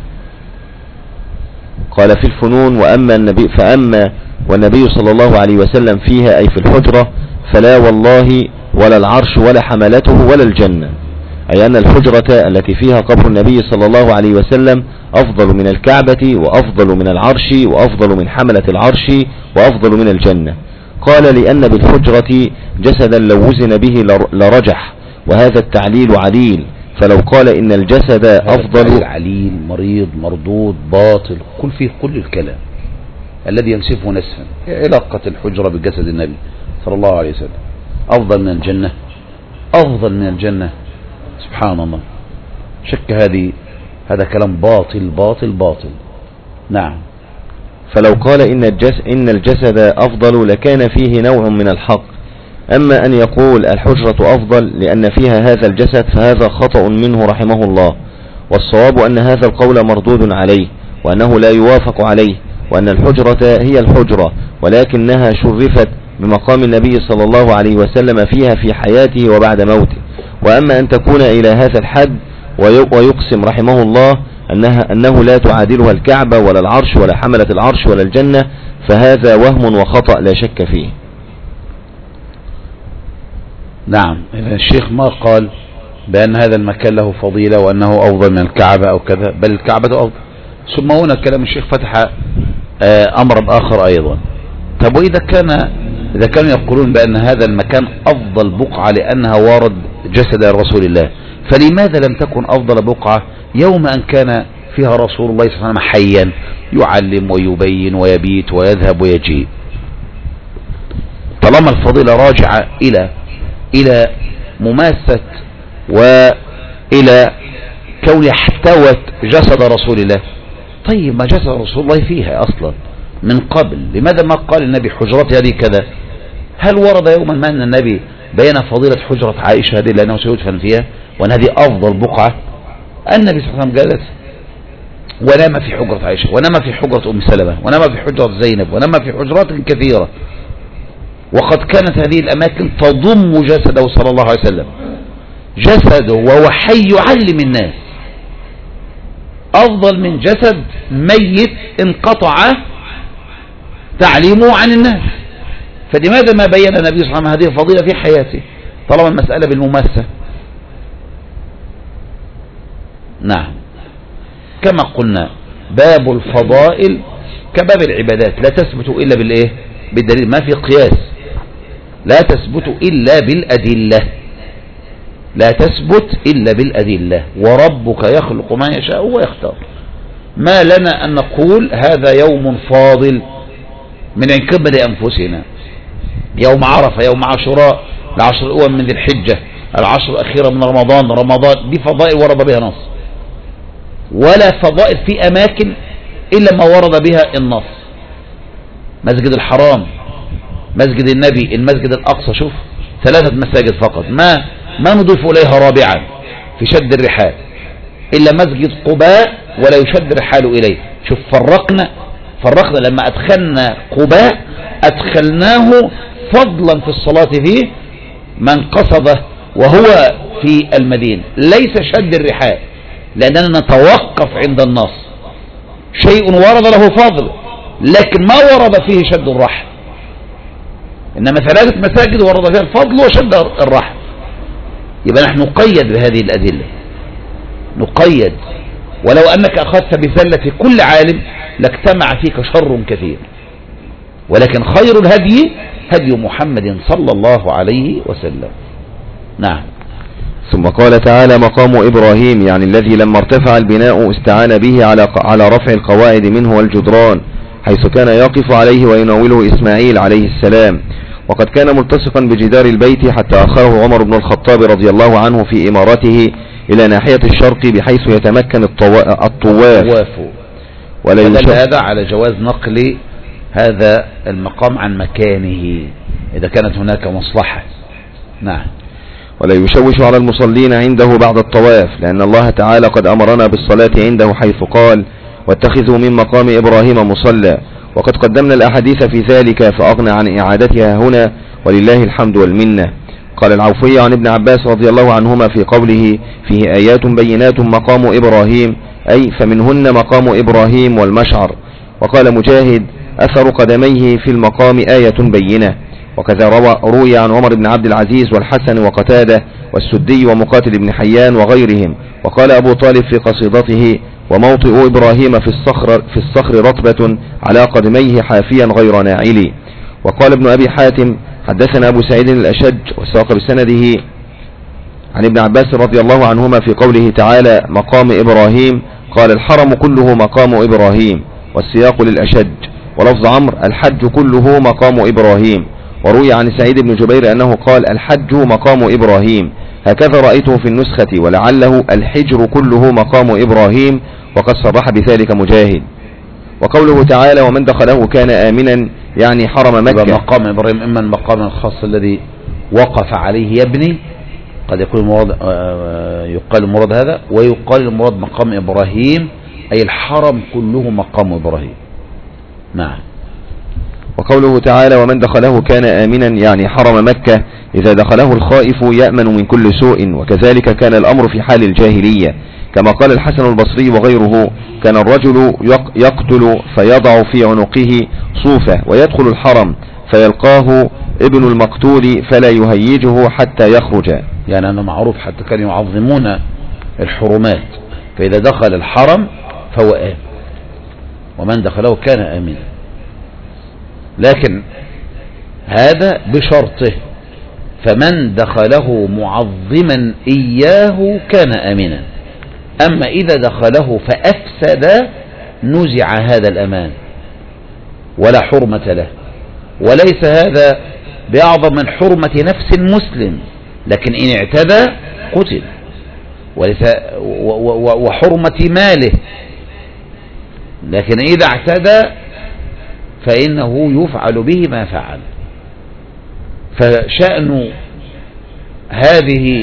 Speaker 2: قال في الفنون: وأما النبي فأما والنبي صلى الله عليه وسلم فيها أي في الحجرة فلا والله ولا العرش ولا حملته ولا الجنة، أي أن الحجرة التي فيها قبر النبي صلى الله عليه وسلم أفضل من الكعبة وأفضل من العرش وأفضل من حملة العرش وأفضل من الجنة. قال: لأن بالحجرة جسدا لو وزن به لرجح، وهذا التعليل عليل. فلو قال إن الجسد أفضل،
Speaker 1: عليل مريض مردود باطل، كل فيه كل الكلام الذي ينسفه نسفا. علاقة الحجرة بجسد النبي صلى الله عليه وسلم أفضل من الجنة، أفضل من الجنة، سبحان الله. شك هذه هذا كلام باطل باطل باطل. نعم.
Speaker 2: فلو قال إن الجسد, إن الجسد أفضل لكان فيه نوع من الحق. أما أن يقول الحجرة أفضل لأن فيها هذا الجسد فهذا خطأ منه رحمه الله. والصواب أن هذا القول مردود عليه، وأنه لا يوافق عليه، وأن الحجرة هي الحجرة ولكنها شرفت بمقام النبي صلى الله عليه وسلم فيها في حياته وبعد موته. وأما أن تكون إلى هذا الحد ويقسم رحمه الله أنها أنه لا تعادلها الكعبة ولا العرش ولا حملة العرش ولا الجنة، فهذا وهم وخطأ لا شك فيه.
Speaker 1: نعم. الشيخ ما قال بأن هذا المكان له فضيلة وأنه أفضل من الكعبة أو كذا، بل الكعبة أفضل. ثم هنا كلام الشيخ فتح أمر آخر أيضا. طب وإذا كان إذا كانوا يقولون بأن هذا المكان أفضل بقعة لأنها وارد جسد رسول الله، فلماذا لم تكن أفضل بقعة يوم أن كان فيها رسول الله صلى الله عليه وسلم حيا يعلم ويبين ويبيت ويذهب ويجيء؟ طالما الفضيلة راجعة إلى إلى مماسة وإلى كون احتوت جسد رسول الله، طيب ما جسد رسول الله فيها أصلا من قبل، لماذا ما قال النبي حجرتي هذه كذا؟ هل ورد يوما ما أن النبي بين فضيلة حجرة عائشة هذه لأنه سيدفن فيها وأن هذه أفضل بقعة؟ النبي صلى الله عليه وسلم جلس ونام في حجرة عائشة، ونام في حجرة أم سلمة، ونام في حجرة زينب، ونام في حجرات كثيرة، وقد كانت هذه الأماكن تضم جسده صلى الله عليه وسلم، جسده وهو حي يعلم الناس، أفضل من جسد ميت انقطع تعليمه عن الناس. فلماذا ما بين النبي صلى الله عليه وسلم هذه الفضيلة في حياته طالما المسألة بالمماسة؟ نعم. كما قلنا باب الفضائل كباب العبادات لا تثبت إلا بالإيه؟ بالدليل، ما في قياس، لا تثبت إلا بالأدلة، لا تثبت إلا بالأدلة. وربك يخلق ما يشاء ويختار. ما لنا أن نقول هذا يوم فاضل من عند قبل أنفسنا، يوم عرفة، يوم عاشوراء، العشر الأول من ذي الحجة، العشر الأخيرة من رمضان، رمضان، دي فضائل ورد بها نص، ولا فضائل في أماكن إلا ما ورد بها النص. مسجد الحرام، مسجد النبي، المسجد الأقصى، شوف ثلاثة مساجد فقط، ما ما نضيف إليها رابعا في شد الرحال إلا مسجد قباء ولا يشد الرحال إليه. شوف فرقنا فرقنا لما أدخلنا قباء أدخلناه فضلا في الصلاة فيه من قصده وهو في المدينة، ليس شد الرحال، لأننا نتوقف عند النص. شيء ورد له فضل لكن ما ورد فيه شد الرحل، إنما ثلاثة مساجد ورد فيها الفضل وشد الرحل. يبقى نحن نقيد بهذه الأدلة، نقيد. ولو أنك أخذت بثلة كل عالم لاجتمع فيك شر كثير، ولكن خير الهدي هدي محمد صلى الله عليه وسلم. نعم.
Speaker 2: ثم قال تعالى مقام إبراهيم، يعني الذي لما ارتفع البناء استعان به على على رفع القواعد منه والجدران، حيث كان يقف عليه ويناوله إسماعيل عليه السلام. وقد كان ملتصقا بجدار البيت حتى أخره عمر بن الخطاب رضي الله عنه في إمارته إلى ناحية الشرق بحيث يتمكن الطواف.
Speaker 1: ولا يدل هذا على جواز نقل هذا المقام عن مكانه إذا كانت هناك مصلحة. نعم.
Speaker 2: ولا يشوش على المصلين عنده بعد الطواف، لأن الله تعالى قد أمرنا بالصلاة عنده حيث قال واتخذوا من مقام إبراهيم مصلى. وقد قدمنا الأحاديث في ذلك فأغنى عن إعادتها هنا، ولله الحمد والمنة. قال العوفي عن ابن عباس رضي الله عنهما في قوله فيه آيات بينات مقام إبراهيم، أي فمنهن مقام إبراهيم والمشعر. وقال مجاهد أثر قدميه في المقام آية بينة. وكذا روي عن عمر بن عبد العزيز والحسن وقتادة والسدي ومقاتل بن حيان وغيرهم. وقال أبو طالب في قصيدته وموطئ إبراهيم في الصخر, في الصخر رطبة على قدميه حافيا غير ناعلي. وقال ابن أبي حاتم حدثنا أبو سعيد الأشج وساق بسنده عن ابن عباس رضي الله عنهما في قوله تعالى مقام إبراهيم قال الحرم كله مقام إبراهيم، والسياق للأشج. ولفظ عمرو الحج كله مقام إبراهيم. وروي عن سعيد بن جبير أنه قال الحج مقام إبراهيم، هكذا رأيته في النسخة، ولعله الحجر كله مقام إبراهيم، وقد صرح بذلك مجاهد. وقوله تعالى ومن دخله كان آمنا يعني حرم مكة.
Speaker 1: مقام إبراهيم إما المقام الخاص الذي وقف عليه يبني، قد يكون المراد يقال المراد هذا، ويقال المراد مقام إبراهيم أي الحرم كله مقام إبراهيم. نعم.
Speaker 2: وقوله تعالى ومن دخله كان آمنا يعني حرم مكة، إذا دخله الخائف يأمن من كل سوء، وكذلك كان الأمر في حال الجاهلية، كما قال الحسن البصري وغيره كان الرجل يقتل فيضع في عنقه صوفة ويدخل الحرم فيلقاه ابن المقتول فلا يهيجه حتى يخرج.
Speaker 1: يعني أنه معروف حتى كانوا يعظمون الحرمات، فإذا دخل الحرم فهو آمن، ومن دخله كان آمنا، لكن هذا بشرطه، فمن دخله معظما إياه كان آمنا. أما إذا دخله فأفسد نزع هذا الأمان ولا حرمة له، وليس هذا بأعظم من حرمة نفس المسلم، لكن إن اعتدى قتل، وليس وحرمة ماله، لكن إذا اعتدى فإنه يفعل به ما فعل. فشأن هذه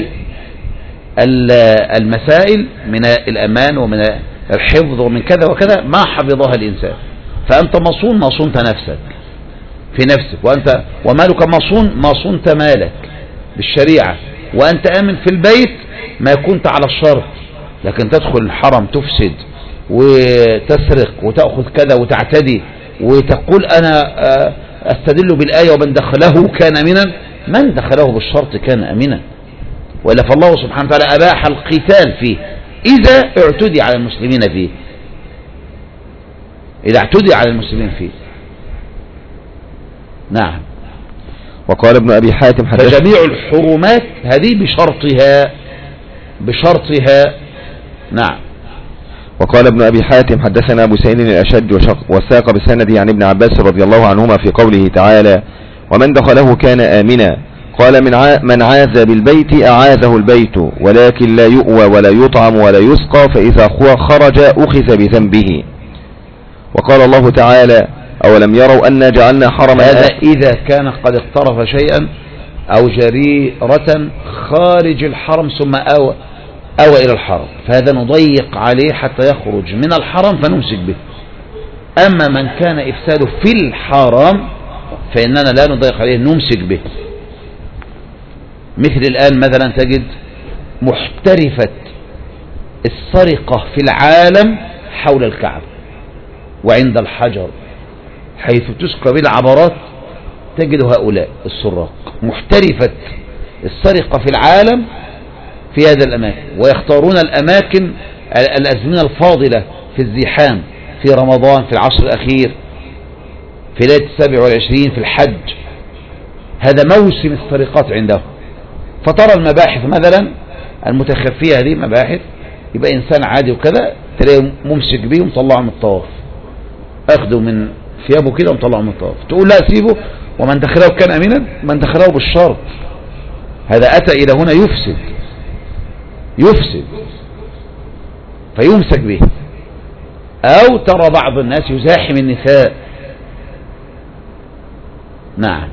Speaker 1: المسائل من الأمان ومن الحفظ ومن كذا وكذا ما حفظها الإنسان. فأنت مصون ما صنت نفسك في نفسك، وأنت ومالك مصون ما صنت مالك بالشريعة، وأنت آمن في البيت ما كنت على الشرط، لكن تدخل الحرم تفسد وتسرق وتأخذ كذا وتعتدي وتقول أنا أستدل بالآية ومن دخله كان أمنا. من دخله بالشرط كان أمنا، وإلا فالله سبحانه وتعالى أباح القتال فيه إذا اعتدي على المسلمين فيه، إذا اعتدي على المسلمين فيه. نعم.
Speaker 2: وقال ابن أبي حاتم
Speaker 1: فجميع الحرمات هذه بشرطها بشرطها. نعم.
Speaker 2: وقال ابن أبي حاتم حدثنا أبو سعيد الأشج وساق بسنده عن ابن عباس رضي الله عنهما في قوله تعالى ومن دخله كان آمنا، قال من من عاذ بالبيت أعاذه البيت، ولكن لا يؤوى ولا يطعم ولا يسقى، فإذا خرج أخذ بذنبه. وقال الله تعالى أولم يروا أن جعلنا حرما.
Speaker 1: هذا إذا كان قد اقترف شيئا أو جريرة خارج الحرم ثم أوى أوى إلى الحرم، فهذا نضيق عليه حتى يخرج من الحرم فنمسك به. أما من كان إفساده في الحرم فإننا لا نضيق عليه، نمسك به. مثل الآن مثلا تجد محترفة السرقة في العالم حول الكعبة وعند الحجر، حيث تسقى بالعبرات تجد هؤلاء السراق محترفة السرقة في العالم في هذا الأماكن، ويختارون الأماكن الأزمنة الفاضلة في الزحام، في رمضان، في العشر الأخير، في ليلة السابع والعشرين، في الحج. هذا موسم السرقات عندهم. فترى المباحث مثلا المتخفية هذه مباحث، يبقى إنسان عادي وكذا تلاقيه ممسك به ومطلعه من الطواف، أخذه من ثيابه كده ومطلعه من الطواف، تقول لا سيبه ومن دخله كان أمينا. من دخله بالشرط، هذا أتى إلى هنا يفسد يفسد فيمسك به. أو ترى بعض الناس يزاحم النساء. نعم.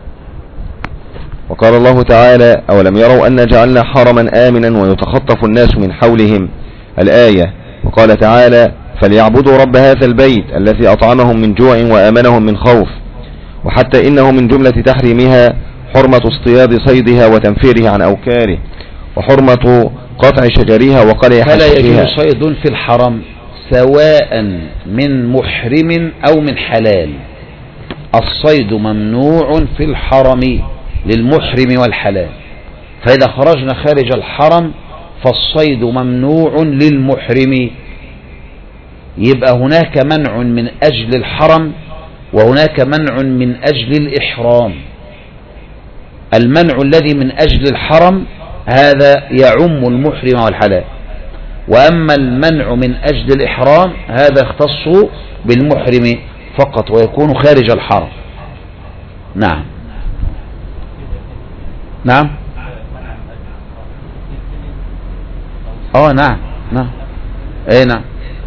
Speaker 2: وقال الله تعالى أولم يروا أن جعلنا حرما آمنا ويتخطف الناس من حولهم الآية. وقال تعالى فليعبدوا رب هذا البيت الذي أطعمهم من جوع وآمنهم من خوف. وحتى إنه من جملة تحريمها حرمة اصطياد صيدها وتنفيره عن أوكاره، وحرمة قطع شجرها وقلع حشيشها.
Speaker 1: فلا يجوز صيد في الحرم سواء من محرم أو من حلال. الصيد ممنوع في الحرم للمحرم والحلال، فإذا خرجنا خارج الحرم فالصيد ممنوع للمحرم. يبقى هناك منع من أجل الحرم وهناك منع من أجل الإحرام. المنع الذي من أجل الحرم هذا يعم المحرم والحلال. وأما المنع من أجل الإحرام هذا يختص بالمحرم فقط ويكون خارج الحرم. نعم نعم اه نعم نعم اي نعم.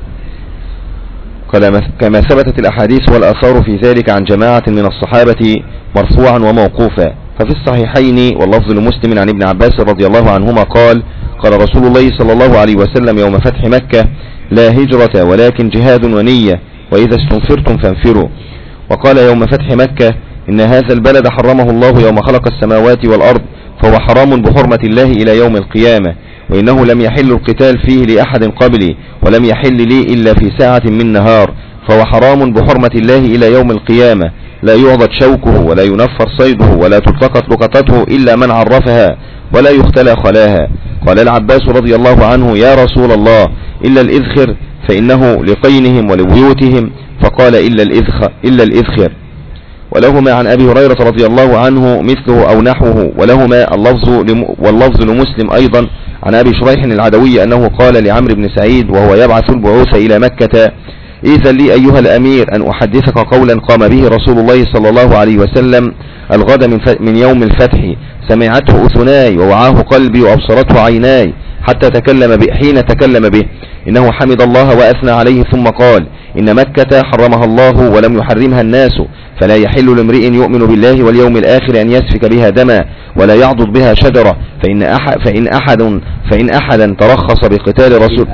Speaker 2: كما ثبتت الأحاديث والآثار في ذلك عن جماعة من الصحابة مرفوعا وموقوفا. ففي الصحيحين واللفظ لمسلم عن ابن عباس رضي الله عنهما قال قال رسول الله صلى الله عليه وسلم يوم فتح مكة لا هجرة ولكن جهاد ونية وإذا استنفرتم فانفروا. وقال يوم فتح مكة إن هذا البلد حرمه الله يوم خلق السماوات والأرض فهو حرام بحرمة الله إلى يوم القيامة وإنه لم يحل القتال فيه لأحد قبلي ولم يحل لي إلا في ساعة من نهار فهو حرام بحرمة الله إلى يوم القيامة لا يعضد شوكه ولا ينفر صيده ولا تلتقط لقطته إلا من عرفها ولا يختلى خلاها. قال العباس رضي الله عنه يا رسول الله إلا الإذخر فإنه لقينهم ولبيوتهم فقال إلا الإذخر, إلا الإذخر. ولهما عن أبي هريرة رضي الله عنه مثله أو نحوه ولهما اللفظ واللفظ لمسلم أيضا عن أبي شريح العدوي أنه قال لعمرو بن سعيد وهو يبعث البعوث إلى مكة إذن لي أيها الأمير أن أحدثك قولا قام به رسول الله صلى الله عليه وسلم الغد من, من يوم الفتح سمعته أذناي ووعاه قلبي وأبصرته عيناي حتى تكلم به حين تكلم به إنه حمد الله وأثنى عليه ثم قال إن مكة حرمها الله ولم يحرمها الناس فلا يحل لامرئ يؤمن بالله واليوم الآخر أن يسفك بها دما ولا يعضد بها شجرة فإن أحد فإن أحد فإن أحدا ترخص بقتال رسول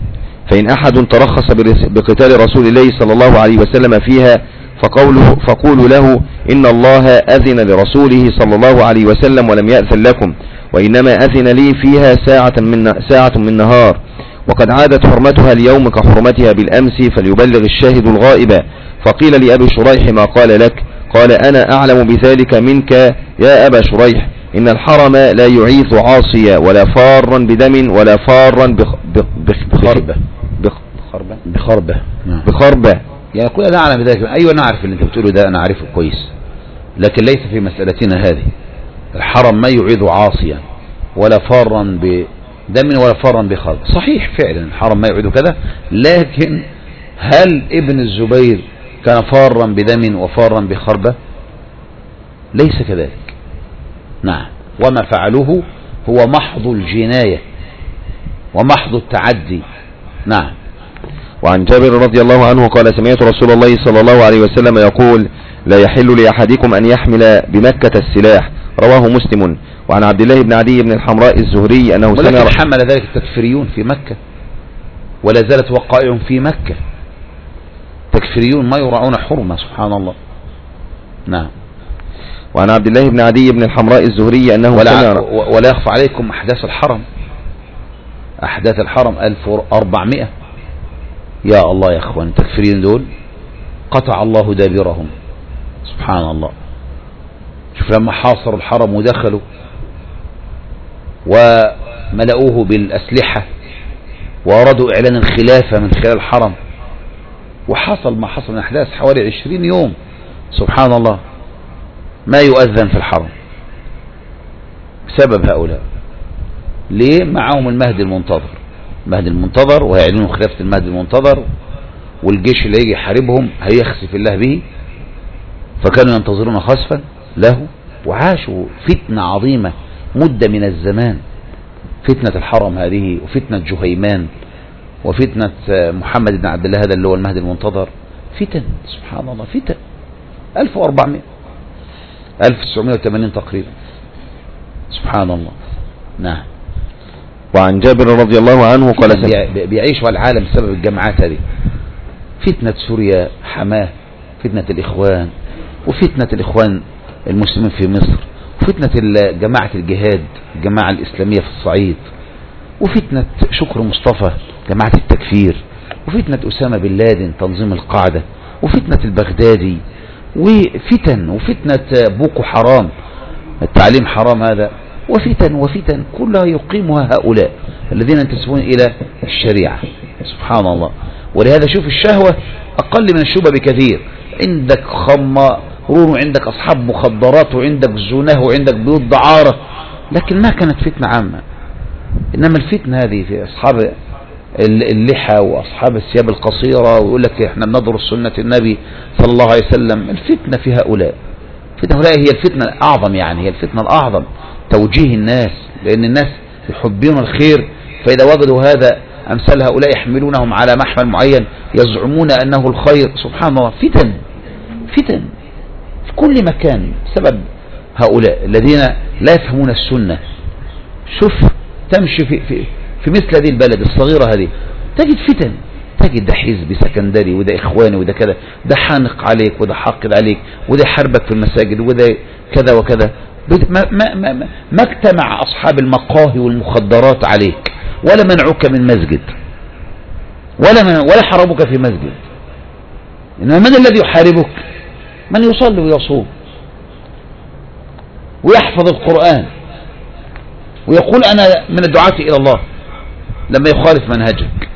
Speaker 2: فإن أحد ترخص بقتال رسول الله صلى الله عليه وسلم فيها فقوله فقولوا له إن الله أذن لرسوله صلى الله عليه وسلم ولم يأذن لكم وإنما أذن لي فيها ساعة من ساعة من نهار وقد عادت حرمتها اليوم كحرمتها بالأمس فليبلغ الشاهد الغائب. فقيل لأبي شريح ما قال لك قال أنا أعلم بذلك منك يا أبا شريح إن الحرم لا يعيث عاصيا ولا فارا بدم ولا فارا بخ بخ بخربة
Speaker 1: بخربة بخربة
Speaker 2: بخربة
Speaker 1: يعني كلنا نعلم بذلك. أيوة نعرف اللي أنت بتقوله ده أنا عارفه كويس لكن ليس في مسألتنا هذه. الحرم ما يعيذ عاصيا ولا فارا بدم ولا فارا بخربة. صحيح فعلا الحرم ما يعيذ كذا لكن هل ابن الزبير كان فارا بدم وفارا بخربة؟ ليس كذلك. نعم وما فعلوه هو محض الجناية ومحض التعدي. نعم.
Speaker 2: وعن جابر رضي الله عنه قال سمعت رسول الله صلى الله عليه وسلم يقول لا يحل لأحدكم أن يحمل بمكة السلاح رواه مسلم. وعن عبد الله بن عدي بن الحمراء الزهري أنه
Speaker 1: سمع ولكن حمل ذلك التكفيريون في مكة ولا زالت وقائعهم في مكة. تكفيريون ما يراعون حرمة سبحان الله. نعم.
Speaker 2: وعن عبد الله بن عدي بن الحمراء الزهري أنه
Speaker 1: ولا, ولا يخفى عليكم أحداث الحرم أحداث الحرم ألف وأربعمائة يا الله يا أخوان. التكفيرين دول قطع الله دابرهم سبحان الله. شوف لما حاصروا الحرم ودخلوا وملأوه بالأسلحة وأرادوا إعلان الخلافة من خلال الحرم وحصل ما حصل من أحداث حوالي عشرين يوم سبحان الله ما يؤذن في الحرم بسبب هؤلاء. ليه؟ معهم المهدي المنتظر المهدي المنتظر ويعلنوا خلافة المهدي المنتظر والجيش اللي يجي يحاربهم هيخسف الله به فكانوا ينتظرون خسفا له وعاشوا فتنة عظيمة مدة من الزمان. فتنة الحرم هذه وفتنة جهيمان وفتنة محمد بن عبد الله هذا اللي هو المهدي المنتظر. فتن سبحان الله فتن ألف وأربعمائة ألف وتسعمائة وثمانين تقريبا سبحان الله. نعم.
Speaker 2: وعن جابر رضي الله عنه قال
Speaker 1: بيعيشوا العالم بسبب الجماعات هذه. فتنة سوريا حماه فتنة الإخوان وفتنة الإخوان المسلمين في مصر وفتنة جماعة الجهاد الجماعة الإسلامية في الصعيد وفتنة شكر مصطفى جماعة التكفير وفتنة أسامة بن لادن تنظيم القاعدة وفتنة البغدادي وفتن وفتنة بوكو حرام التعليم حرام هذا وفتن وفتن كلها يقيمها هؤلاء الذين ينتسبون إلى الشريعة سبحان الله. ولهذا شوف الشهوة أقل من الشبهة بكثير. عندك خمارون وعندك أصحاب مخدرات وعندك زناه وعندك بيوت دعارة لكن ما كانت فتنة عامة. إنما الفتنة هذه في أصحاب اللحى وأصحاب الثياب القصيرة، ويقول لك إحنا بنضرب سنة النبي صلى الله عليه وسلم. الفتنة في هؤلاء، فتنة هؤلاء هي الفتنة الأعظم، يعني هي الفتنة الأعظم توجيه الناس، لأن الناس يحبون الخير، فإذا وجدوا هذا أمثال هؤلاء يحملونهم على محمل معين يزعمون أنه الخير. سبحان الله، فتن فتن في كل مكان بسبب هؤلاء الذين لا يفهمون السنة. شوف تمشي في, في, في مثل هذه البلد الصغيرة هذه تجد فتن، تجد ده حزب سكندري وده إخواني وده كذا، ده حانق عليك وده حاقد عليك وده حربك في المساجد وده كذا وكذا. ما, ما, ما, ما اجتمع أصحاب المقاهي والمخدرات عليك ولا منعوك من مسجد ولا من ولا حربك في مسجد. إنما من الذي يحاربك؟ من يصلي ويصوم ويحفظ القرآن ويقول أنا من الدعاة إلى الله لما يخالف منهجك.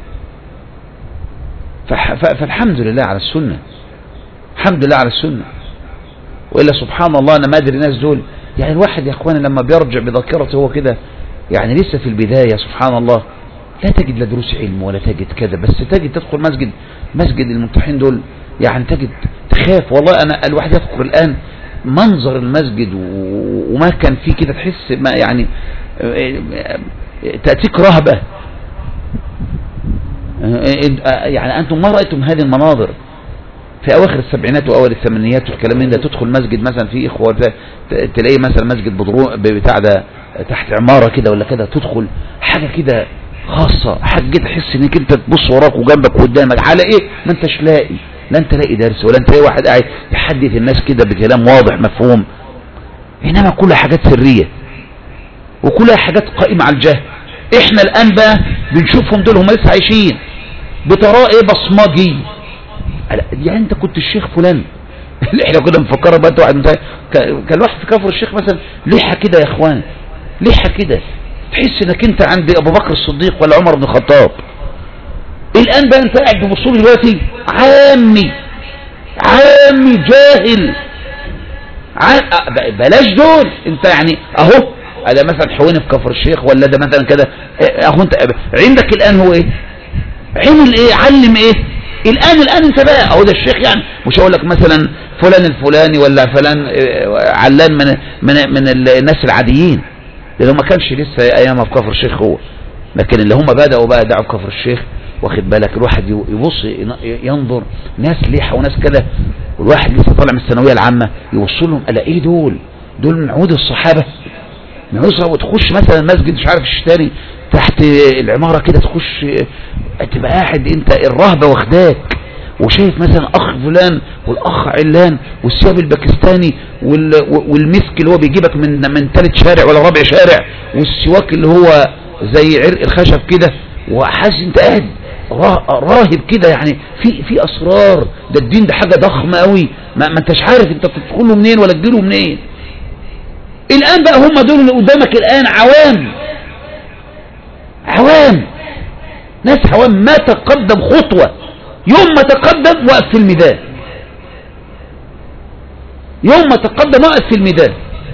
Speaker 1: فالحمد لله على السنة، الحمد لله على السنة. وإلا سبحان الله أنا ما أدري الناس دول، يعني الواحد يا أخواني لما بيرجع بذاكرته هو كده يعني لسه في البداية سبحان الله، لا تجد لا دروس علم ولا تجد كذا، بس تجد تدخل مسجد مسجد الممتحين دول يعني تجد تخاف. والله أنا الواحد يذكر الآن منظر المسجد وما كان فيه كده، تحس ما يعني تأتيك رهبة. يعني أنتم ما رأيتم هذه المناظر في أواخر السبعينات وأول الثمانينات والكلام من ده؟ تدخل مسجد مثلا فيه إخوة تلاقي مثلا مسجد بدرو بتاع ده تحت عمارة كده ولا كده، تدخل حاجة كده خاصة، حاجة كده تحس انك انت تبص وراك وجنبك وقدامك على ايه، ما انتش لاقي، لا انت لاقي درس ولا انت لاقي واحد قاعد يحدث الناس كده بكلام واضح مفهوم. انما كلها حاجات سرية وكلها حاجات قائمة على الجهل. احنا الان بقى بنشوفهم دول هم لسه عايشين بطرائق بصمجي. يعني انت كنت الشيخ فلان اللي احنا كنا مفكره بقى انت واحد كان واحد في كفر الشيخ مثلا لحى كده يا اخوان، لحى كده تحس انك انت عند ابو بكر الصديق ولا عمر بن الخطاب. الان بقى انت قاعد ببصوا دلوقتي عامي عامي جاهل عام. بلاش دول انت يعني اهو ده مثلا حويني في كفر الشيخ ولا ده مثلا كده اهو. انت عندك الان هو ايه؟ عمل ايه؟ علم ايه الان؟ الان انت بقى اهو ده الشيخ، يعني مش هقول لك مثلا فلان الفلاني ولا فلان علان من من من الناس العاديين اللي ما كانش لسه ايامها في كفر الشيخ هو، لكن اللي هم بدأوا بقى دعوا في كفر الشيخ. واخد بالك الواحد يبص ينظر ناس ليحة وناس كده، والواحد لسه طالع من الثانويه العامه يوصلهم على ايه دول؟ دول من عهود الصحابه، من عهود الصحابه. وتخش مثلا مسجد مش عارف الشتاري تحت العماره كده، تخش تبقى قاعد انت الرهبه واخداك وشايف مثلا اخ فلان والاخ علان والثياب الباكستاني والمسك اللي هو بيجيبك من من ثالث شارع ولا رابع شارع، والسواك اللي هو زي عرق الخشب كده، وحاسس انت قاعد راهب كده. يعني في في اسرار، ده الدين ده حاجه ضخمه قوي، ما, ما انتش عارف انت بتدخله منين ولا تجيله منين. الان بقى هم دول اللي قدامك الان عوام عوام ناس عوام. ما تقدم خطوه، يوم ما تقدم وقف في الميدان، يوم ما تقدم وقف في الميدان.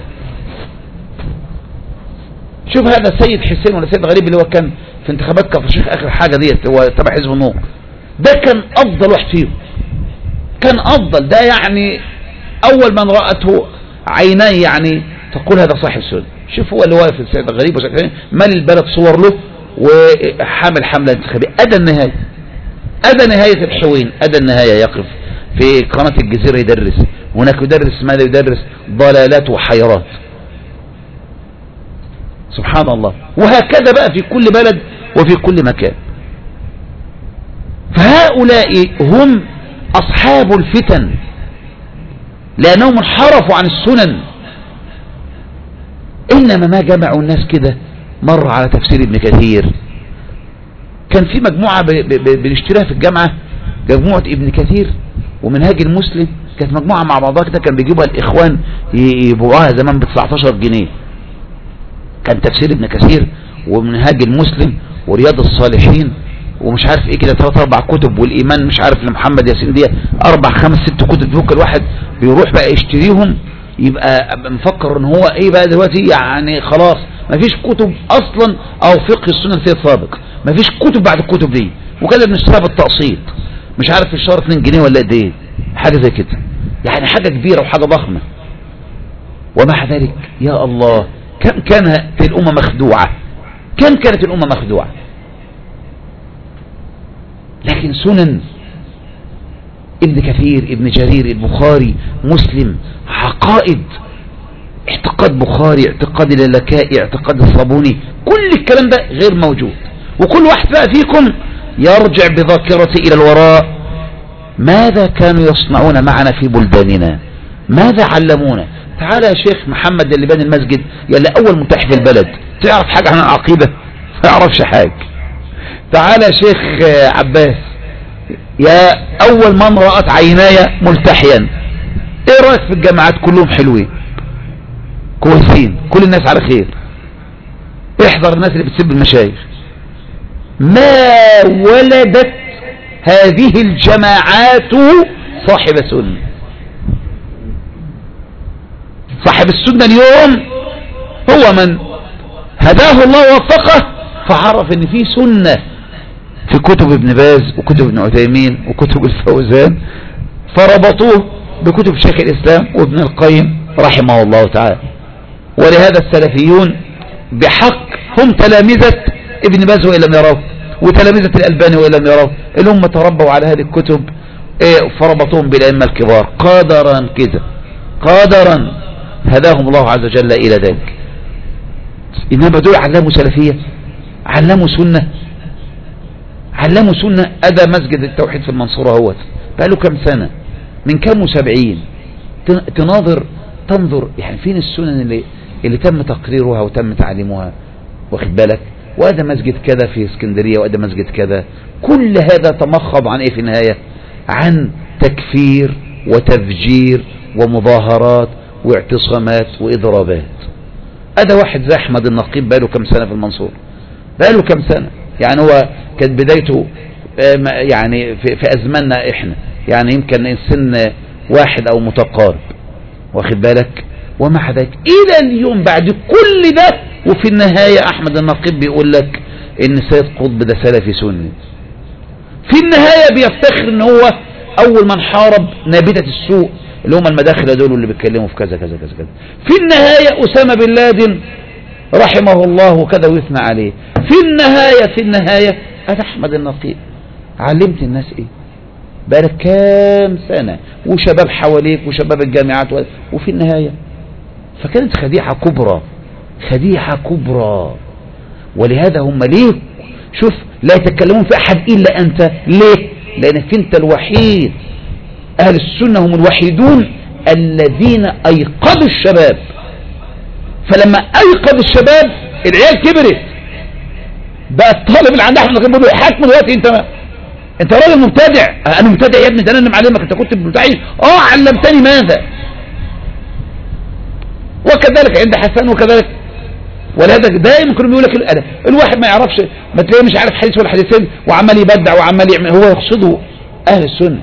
Speaker 1: شوف هذا السيد حسين ولا سيد غريب اللي هو كان في انتخابات كفر الشيخ اخر حاجه ديت، هو تبع حزب النور، ده كان افضل واحد فيهم، كان افضل. ده يعني اول من راته عيني يعني تقول هذا صاحب سنه. شوف هو اللي واقف السيد غريب وشكله مال البلد صور له وحامل حمله انتخابيه. ادى النهايه، ادى نهايه الحوين، ادى النهايه. يقف في قناه الجزيره يدرس، هناك يدرس ماذا؟ يدرس ضلالات وحيرات. سبحان الله. وهكذا بقى في كل بلد وفي كل مكان. فهؤلاء هم أصحاب الفتن لأنهم انحرفوا عن السنن. إنما ما جمعوا الناس كده. مر على تفسير ابن كثير، كان في مجموعة بنشتريها في الجامعة، مجموعة ابن كثير ومنهاج المسلم، كانت مجموعة مع بعضها كده، كان بيجيبها الإخوان يبيعوها زمان ب تسعتاشر جنيه. كان تفسير ابن كثير ومنهاج المسلم ورياض الصالحين ومش عارف ايه كده، ثلاث اربع كتب، والايمان مش عارف لمحمد ياسين دي اربع خمس ست كتب. فوق الواحد بيروح بقى يشتريهم يبقى مفكر ان هو ايه بقى دلوقتي، يعني خلاص مفيش كتب اصلا او فقه السنة فيه سابق، مفيش كتب بعد الكتب دي، وكده بنشتريها بالتقسيط مش عارف في الشهر اتنين جنيه ولا قد ايه، حاجة زي كده، يعني حاجة كبيرة وحاجة ضخمة. ومع ذلك يا الله كم كانت الأمة مخدوعة، كم كانت الأمة مخدوعة. لكن سنن ابن كثير، ابن جرير، البخاري، مسلم، عقائد، اعتقاد بخاري، اعتقاد اللالكائي، اعتقاد الصابوني، كل الكلام ده غير موجود. وكل واحد بقى فيكم يرجع بذاكرته إلى الوراء، ماذا كانوا يصنعون معنا في بلداننا، ماذا علمونا. تعالى يا شيخ محمد اللي بان المسجد يلي أول متاح في البلد، تعرف حاجة عن العقيدة؟ ما يعرفش حاجة. تعالى يا شيخ عباس، يا أول من رأت عيناي ملتحيا، ايه رأيك في الجامعات؟ كلهم حلوين كويسين، كل الناس على خير، احذر الناس اللي بتسب المشايخ. ما ولدت هذه الجماعات صاحب سنة. صاحب السنة اليوم هو من هداه الله ووفقه فعرف ان في سنة في كتب ابن باز وكتب ابن عثيمين وكتب الفوزان، فربطوه بكتب شيخ الإسلام وابن القيم رحمه الله تعالى. ولهذا السلفيون بحق هم تلامذة ابن باز وإن لم يروه، وتلامذة الألباني وإن لم يروه، اللي هم تربوا على هذه الكتب فربطوهم بالأئمة الكبار قادرا كذا، قادرا هداهم الله عز وجل إلى ذلك. إنما دول علموا سلفية، علموا سنة، علموا سنة. أدى مسجد التوحيد في المنصورة هو بقى له كم سنة، من كم وسبعين، تناظر تنظر يعني فين السنن اللي اللي تم تقريرها وتم تعليمها، واخد بالك. وأدى مسجد كذا في اسكندرية، وأدى مسجد كذا، كل هذا تمخض عن ايه في النهاية؟ عن تكفير وتفجير ومظاهرات واعتصامات وإضرابات. أدى واحد زي أحمد النقيب بقى له كم سنة في المنصورة، بقى له كم سنة، يعني هو كانت بدايته يعني في, في أزماننا إحنا، يعني يمكن السن واحد أو متقارب، واخد بالك. ومع ذلك إلى اليوم بعد كل ده وفي النهاية أحمد النقيب بيقول لك إن سيد قطب ده سلفي سني. في النهاية بيفتخر إن هو أول من حارب نابتة السوء اللي هم المداخل دول اللي بيتكلموا في كذا كذا كذا كذا. في النهاية أسامة بن لادن رحمه الله وكذا ويثنى عليه. في النهاية في النهاية أنا أحمد النقيب علمت الناس إيه بقالك كام سنة وشباب حواليك وشباب الجامعات، وفي النهاية فكانت خديعة كبرى، خديعة كبرى. ولهذا هم ليه شوف لا يتكلمون في أحد إلا أنت، ليه؟ لأنك أنت الوحيد. أهل السنة هم الوحيدون الذين أيقظوا الشباب، فلما أيقظ الشباب العيال كبرت، بقى الطالب اللي عنده أحمد بيقول له حاكمه دلوقتي أنت ما. أنت راجل مبتدع. أنا مبتدع يا ابني، ده أنا اللي معلمك، أنت كنت مبتدعين. أه علمتني ماذا؟ وكذلك عند حسان وكذلك. ولهذا دائما كانوا بيقول لك الأدب، الواحد ما يعرفش، ما تلاقيه مش عارف حديث ولا حديثين وعمال يبدع وعمال يعمل، هو يقصده أهل السنة.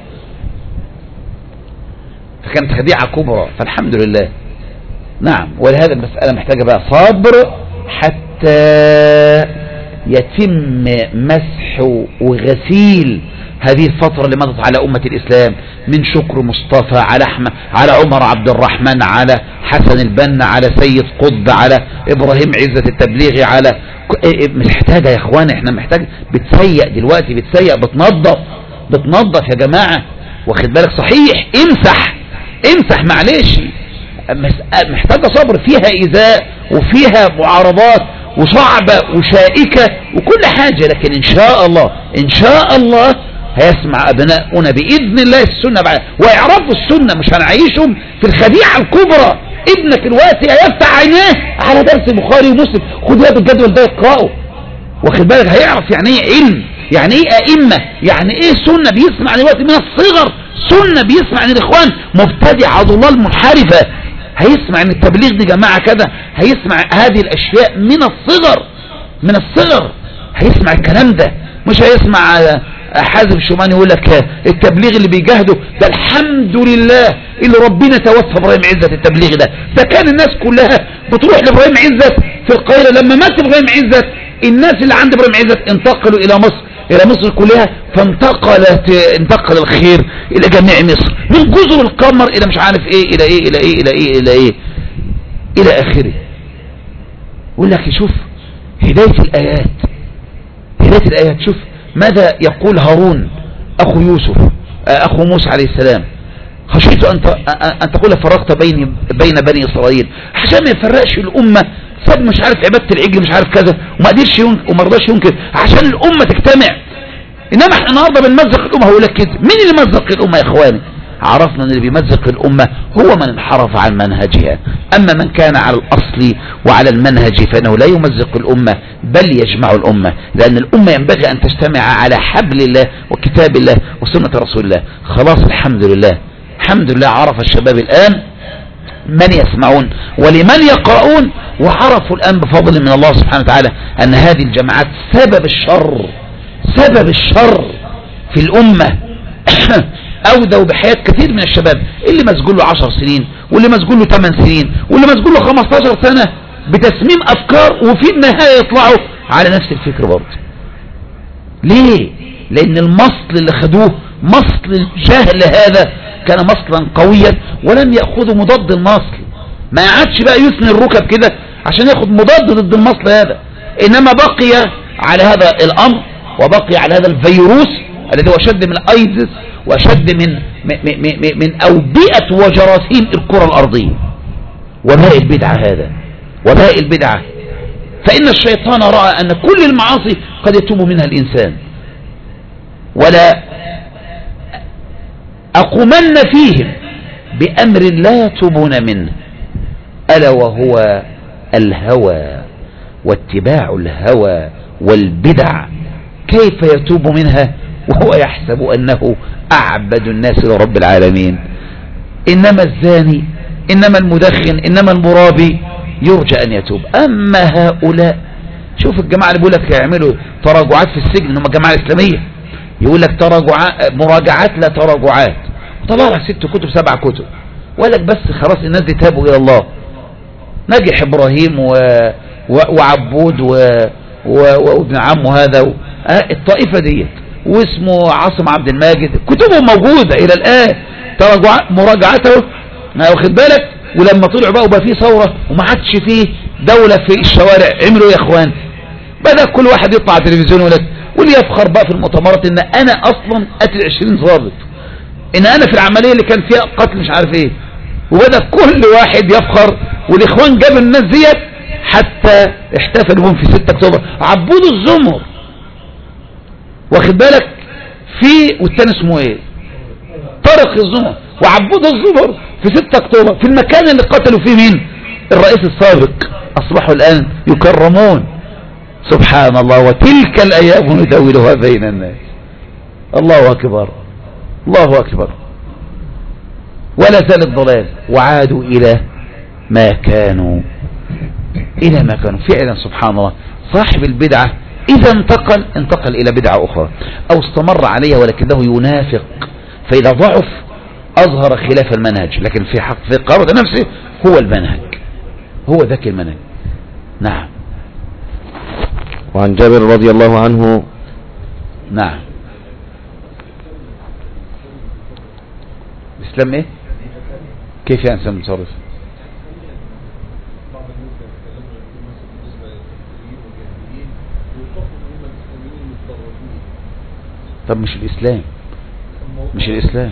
Speaker 1: فكانت خديعة كبرى، فالحمد لله. نعم. ولهذا المسألة محتاجة بقى صبر حتى يتم مسح وغسيل هذه الفترة اللي مضت على أمة الإسلام من شكر مصطفى على أحمد على عمر عبد الرحمن على حسن البنا على سيد قطب على إبراهيم عزة التبليغي على محتاجة يا إخوان. إحنا محتاج بتسيق دلوقتي، بتسيق بتنظف بتنظف يا جماعة، واخد بالك. صحيح امسح امسح معلش، محتاجة صبر، فيها إيذاء وفيها معارضات وصعبة وشائكة وكل حاجة، لكن إن شاء الله إن شاء الله هيسمع أبناؤنا بإذن الله السنة بعد ويعرفوا السنة، مش هنعيشهم في الخديعة الكبرى. ابنك الوقت هيفتح عينيه على درس البخاري ومسلم، خد هذا الجدول ده يقرأه، واخد بالك، هيعرف يعني ايه علم، يعني ايه أئمة، يعني ايه سنة. بيسمع دلوقتي من الصغر سنة، بيسمع عن الإخوان مبتدعة ضلال منحرفة، هيسمع عن التبليغ دي جماعة كذا، هيسمع هذه الأشياء من الصغر من الصغر هيسمع الكلام ده، مش هيسمع حازم شومان يقول لك التبليغ اللي بيجاهده ده الحمد لله اللي ربنا توفى ابراهيم عزت. التبليغ ده ده كان الناس كلها بتروح لابراهيم عزت في القاهرة. لما مات ابراهيم عزت الناس اللي عند ابراهيم عزت انتقلوا الى مصر، الى مصر كلها، فانتقلت انتقل الخير الى جميع مصر، من جزر القمر الى مش عارف ايه الى ايه الى ايه الى ايه الى ايه الى اخره. يقول لك شوف هداية الايات، هداية الايات. شوف ماذا يقول هارون اخو يوسف اخو موسى عليه السلام: خشيت ان ان تقول فرقت بين بين بني اسرائيل، عشان ما يفرقش الامه. ساب مش عارف عباده العجل مش عارف كذا وما قدرش وما رضاش ينكر عشان الامه تجتمع. انما احنا النهارده بنمزق الامه. هقول لك كده، مين اللي مزق الامه يا اخواني؟ عرفنا ان اللي بيمزق الامه هو من انحرف عن منهجها. اما من كان على الاصل وعلى المنهج فانه لا يمزق الامه بل يجمع الامه، لان الامه ينبغي ان تجتمع على حبل الله وكتاب الله وسنه رسول الله. خلاص الحمد لله، الحمد لله عرف الشباب الان من يسمعون ولمن يقرؤون، وعرفوا الآن بفضل من الله سبحانه وتعالى أن هذه الجماعات سبب الشر، سبب الشر في الأمة. أودوا بحياة كثير من الشباب اللي مسجون له عشر سنين واللي مسجون له ثمان سنين واللي مسجون له خمستاشر سنة بتسميم أفكار، وفي النهاية يطلعوا على نفس الفكر برضه. ليه؟ لأن المصل اللي خدوه مصل الجهل هذا كان مصلا قويا ولم يأخذوا مضاد المصل. ما عادش بقى يثني الركب كده عشان ياخد مضاد ضد المصل هذا، إنما بقي على هذا الأمر وبقي على هذا الفيروس الذي هو أشد من الأيدس وأشد من من, من أوبئة وجراثيم الكرة الأرضية، وباء البدعة هذا، وباء البدعة. فإن الشيطان رأى أن كل المعاصي قد يتوب منها الإنسان، ولا أقومن فيهم بأمر لا يتوبون منه ألا وهو الهوى واتباع الهوى والبدع. كيف يتوب منها وهو يحسب أنه أعبد الناس لرب العالمين؟ إنما الزاني، إنما المدخن، إنما المرابي يرجى أن يتوب. أما هؤلاء، شوف الجماعة اللي بيقول لك يعملوا تراجعات في السجن، هم الجماعة الإسلامية، يقول لك تراجعات مراجعات لا تراجعات، طلع لك ست كتب سبع كتب ولك بس خلاص الناس دي تابوا إلى الله. نجح إبراهيم و... و... وعبود و... و... وابن عمه هذا و... آه الطائفة ديت، واسمه عاصم عبد الماجد، كتبهم موجودة إلى الآن، تراجع مراجعته ما واخد بالك. ولما طلعوا بقى وبقى فيه ثورة وما عادش فيه دولة في الشوارع، عملوا يا اخوان بدأ كل واحد يطلع على التلفزيون ولك واللي يفخر بقى في المؤتمرات ان انا اصلا قتل عشرين ضابط، ان انا في العملية اللي كان فيها قتل مش عارف ايه. وبدأ كل واحد يفخر، والاخوان جابوا الناس ديت حتى احتفلوا بهم في ستة اكتوبر. عبود الزمر واخد بالك في، والتاني اسمه ايه طارق الزمر وعبود الزمر في ستة اكتوبر في المكان اللي قتلوا فيه مين؟ الرئيس السابق. اصبحوا الان يكرمون. سبحان الله، وتلك الايام نداولها بين الناس. الله اكبر، الله اكبر. ولا زال الضلال، وعادوا الى ما كانوا الى ما كانوا فعلا. سبحان الله، صاحب البدعة اذا انتقل انتقل الى بدعة اخرى او استمر عليها ولكنه ينافق، فاذا ضعف اظهر خلاف المنهج، لكن في حق في قرار نفسه هو المنهج، هو ذاك المنهج. نعم.
Speaker 2: وعن جابر رضي الله عنه.
Speaker 1: نعم. الاسلام ايه؟ كيف يعني الاسلام متصرف؟ طب مش الاسلام، مش الاسلام.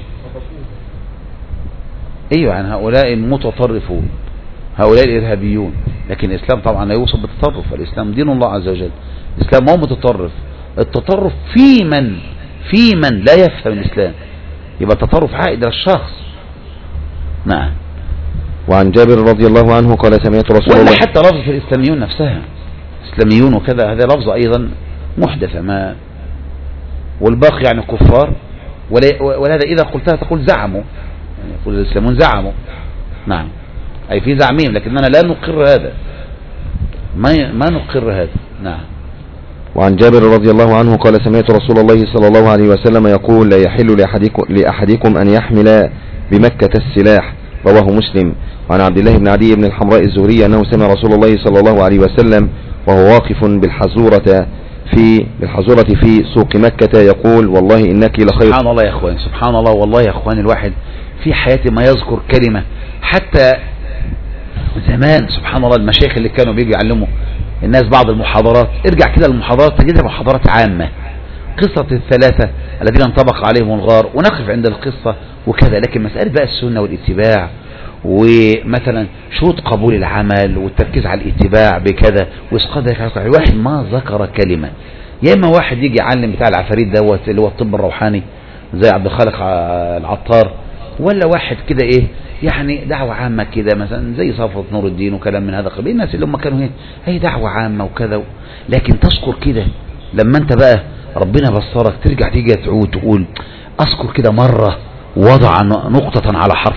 Speaker 1: ايوه عن هؤلاء المتطرفون، هؤلاء الارهابيون، لكن الاسلام طبعا لا يوصف بالتطرف. الاسلام دين الله عز وجل، الاسلام هو متطرف. التطرف في من في من لا يفهم الاسلام، يبقى التطرف عائد الى الشخص. نعم.
Speaker 2: وعن جابر رضي الله عنه قال سمعت رسول الله،
Speaker 1: ولا حتى لفظة الاسلاميون نفسها، اسلاميون وكذا، هذا لفظ ايضا محدثة، ما والباقي يعني كفار، ولهذا اذا قلتها تقول زعموا، يعني يقول الاسلامون زعموا. نعم، اي في زعمهم، لكننا لا نقر هذا، ما ما نقر هذا. نعم.
Speaker 2: وعن جابر رضي الله عنه قال سمعت رسول الله صلى الله عليه وسلم يقول لا يحل لأحدكم, لأحدكم أن يحمل بمكة السلاح، رواه مسلم. وعن عبد الله بن عدي بن الحمراء الزهري أنه سمع رسول الله صلى الله عليه وسلم وهو واقف بالحزورة في بالحزورة في سوق مكة يقول والله إنك لخير.
Speaker 1: سبحان الله يا أخوان، سبحان الله والله يا أخوان، الواحد في حياته ما يذكر كلمة. حتى زمان سبحان الله المشايخ اللي كانوا بيجوا يعلموا الناس بعض المحاضرات، ارجع كده للمحاضرات تجدها محاضرات عامة، قصة الثلاثة الذين انطبق عليهم الغار ونقف عند القصة وكذا. لكن مسألة بقى السنة والاتباع ومثلا شروط قبول العمل والتركيز على الاتباع بكذا واسقاط ذلك، واحد ما ذكر كلمة. يا اما واحد يجي يعلم بتاع العفاريت دوت اللي هو الطب الروحاني زي عبد الخالق العطار، ولا واحد كده ايه يعني دعوة عامة كده مثلا زي صفوة نور الدين وكلام من هذا القبيل، الناس اللي هم كانوا ايه هي دعوة عامة وكذا. لكن تذكر كده لما انت بقى ربنا بصرك ترجع تيجي تعود تقول اذكر كده مرة وضع نقطة على حرف،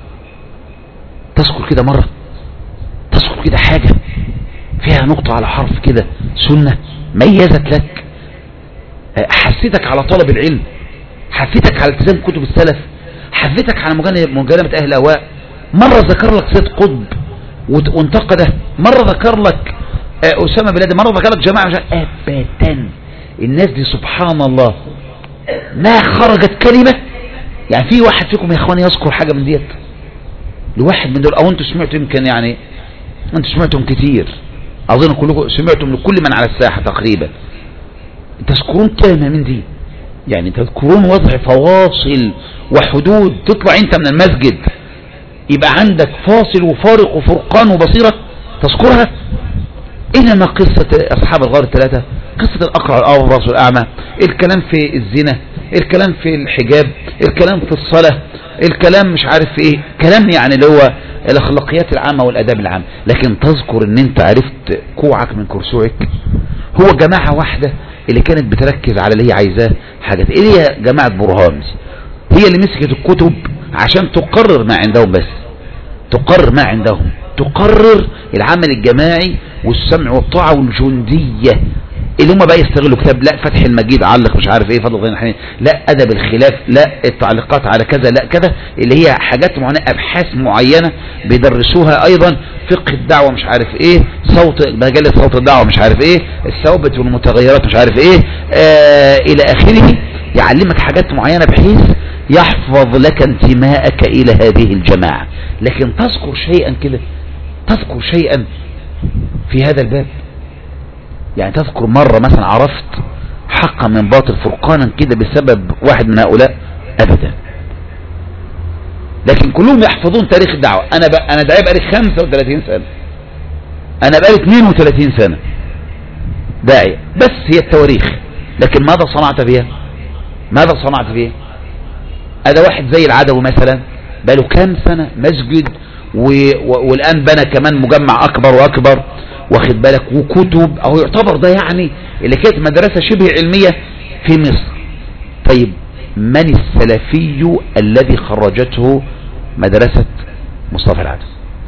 Speaker 1: تذكر كده مرة، تذكر كده حاجة فيها نقطة على حرف كده سنة ميزت لك، حسيتك على طلب العلم، حسيتك على التزام كتب السلف، حثتك على مجانبة أهل الأهواء. مرة ذكر لك سيد قطب وانتقده، مرة ذكر لك أسامة بن لادن، مرة ذكر لك جماعة أبدا. الناس دي سبحان الله ما خرجت كلمة. يعني في واحد فيكم يا اخواني يذكر حاجة من ديت لواحد من دول، او انتوا سمعتوا يمكن يعني انتوا سمعتم كتير، اظن كلكم سمعتم لكل من على الساحة تقريبا، تذكرون كلمة من دي؟ يعني تذكرون وضع فواصل وحدود، تطلع انت من المسجد يبقى عندك فاصل وفارق وفرقان وبصيرة تذكرها؟ انما قصة اصحاب الغار الثلاثة، قصة الاقرع الابرص والاعمى، الكلام في الزنا، الكلام في الحجاب، الكلام في الصلاة، الكلام مش عارف في ايه، كلام يعني اللي هو الاخلاقيات العامة والاداب العام. لكن تذكر ان انت عرفت كوعك من كرسوعك. هو جماعة واحدة اللي كانت بتركز على اللي هي عايزاه حاجات ايه، هي جماعة برهان، هي اللي مسكت الكتب عشان تقرر ما عندهم، بس تقرر ما عندهم، تقرر العمل الجماعي والسمع والطاعة والجندية اللي هم بقى يستغلوا كتاب لا فتح المجيد علق مش عارف ايه فضل غير الحنين، لا ادب الخلاف، لا التعليقات على كذا، لا كذا، اللي هي حاجات معينة، ابحاث معينة بيدرسوها. ايضا فقه الدعوة مش عارف ايه، صوت مجلة صوت الدعوة مش عارف ايه، الثوابت والمتغيرات مش عارف ايه آه الى اخره. يعلمك حاجات معينة بحيث يحفظ لك انتماءك الى هذه الجماعة. لكن تذكر شيئا كده، تذكر شيئا في هذا الباب، يعني تذكر مرة مثلا عرفت حقا من باطل فرقانا كده بسبب واحد من هؤلاء؟ ابدا. لكن كلهم يحفظون تاريخ الدعوة. انا ب... انا داعي بقالي خمسة وثلاثين سنة، انا بقالي اثنين وثلاثين سنة داعي، بس هي التواريخ. لكن ماذا صنعت فيها؟ ماذا صنعت فيها؟ هذا واحد زي العدوي مثلا بقاله كام سنة مسجد و... و... والان بنى كمان مجمع اكبر واكبر، واخد بالك، وكتب، او يعتبر ده يعني اللي كانت مدرسة شبه علمية في مصر. طيب من السلفي الذي خرجته مدرسة مصطفى العدوي؟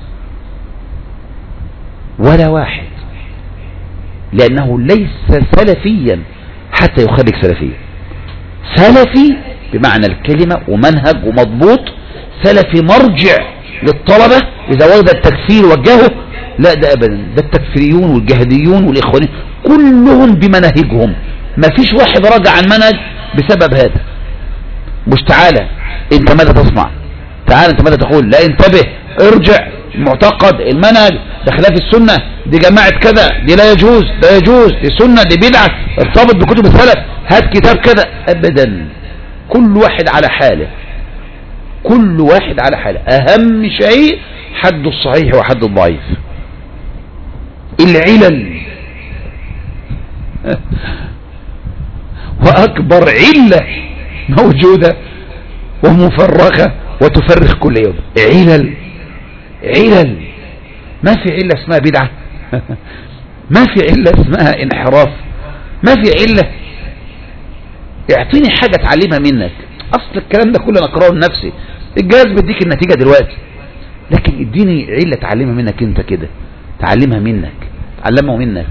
Speaker 1: ولا واحد، لانه ليس سلفيا حتى يخرج سلفيا. سلفي بمعنى الكلمة ومنهج ومضبوط، سلفي مرجع للطلبة اذا وجد التكفير وجهه، لا ده ابدا، ده التكفيريون والجهديون والاخوانيين كلهم بمناهجهم، ما فيش واحد راجع عن منهج بسبب هذا. مش تعالى انت ماذا تصنع، تعالى انت ماذا تقول، لا انتبه ارجع، معتقد المنهج ده خلاف السنة، دي جماعة كذا، دي لا يجوز، ده يجوز، دي سنة، دي بدعة، ارتبط بكتب السلف، هات كتاب كذا، ابدا. كل واحد على حاله، كل واحد على حاله. اهم شيء حد الصحيح وحد الضعيف. العلل واكبر علة موجودة ومفرغة وتفرخ كل يوم، علل علل. ما في علة اسمها بدعة، ما في علة اسمها انحراف، ما في علة. اعطيني حاجة تعلمها منك. اصل الكلام ده كله انا اقراه لنفسي، الجهاز بيديك النتيجة دلوقتي، لكن اديني علة تعلمها منك انت كده، تعلمها منك، تعلمها منك.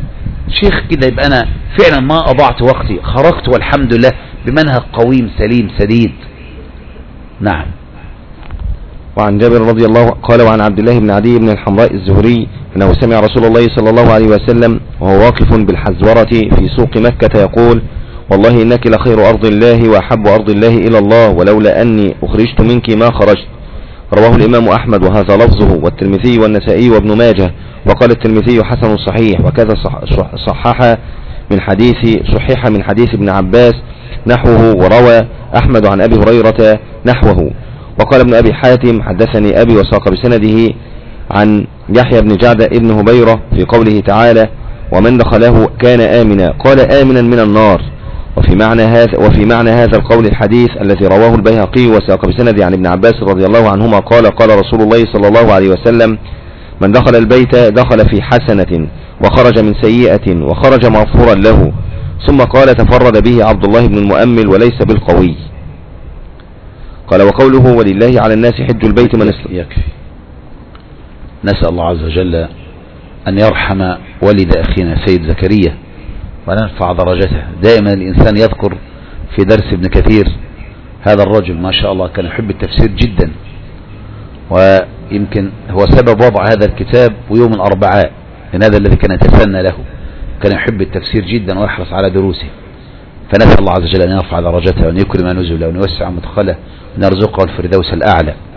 Speaker 1: شيخ كده يبقى أنا فعلا ما أضعت وقتي، خرجت والحمد لله بمنهج قويم سليم سديد. نعم.
Speaker 2: وعن جابر رضي الله قال وعن عبد الله بن عدي بن الحمراء الزهري أنه سمع رسول الله صلى الله عليه وسلم وهو واقف بالحزورة في سوق مكة يقول والله إنك لخير أرض الله وأحب أرض الله إلى الله ولولا أني أخرجت منك ما خرجت. رواه الإمام أحمد وهذا لفظه، والترمذي والنسائي وابن ماجه، وقال الترمذي حسن صحيح، وكذا صحح من حديث صحيح من حديث ابن عباس نحوه، وروى أحمد عن أبي هريرة نحوه. وقال ابن أبي حاتم حدثني أبي وساق بسنده عن يحيى بن جعد ابن هبيرة في قوله تعالى ومن دخله كان آمنا، قال آمنا من النار. وفي معنى هذا وفي معنى هذا القول الحديث الذي رواه البيهقي وساق بسنده عن ابن عباس رضي الله عنهما قال قال رسول الله صلى الله عليه وسلم من دخل البيت دخل في حسنة وخرج من سيئة وخرج مغفورا له. ثم قال تفرد به عبد الله بن المؤمل وليس بالقوي. قال وقوله ولله على الناس حج البيت من اسلم.
Speaker 1: يكفي. نسأل الله عز وجل أن يرحم والد أخينا سيد زكريا ونرفع درجته. دائما الإنسان يذكر في درس ابن كثير هذا الرجل ما شاء الله كان يحب التفسير جدا، ويمكن هو سبب وضع هذا الكتاب ويوم الأربعاء، لأن هذا الذي كان يتسنى له، كان يحب التفسير جدا ويحرص على دروسه. فنسأل الله عز وجل أن يرفع درجته وأن يكرم نزله وأن يوسع مدخله وأن يرزقه الفردوس الأعلى.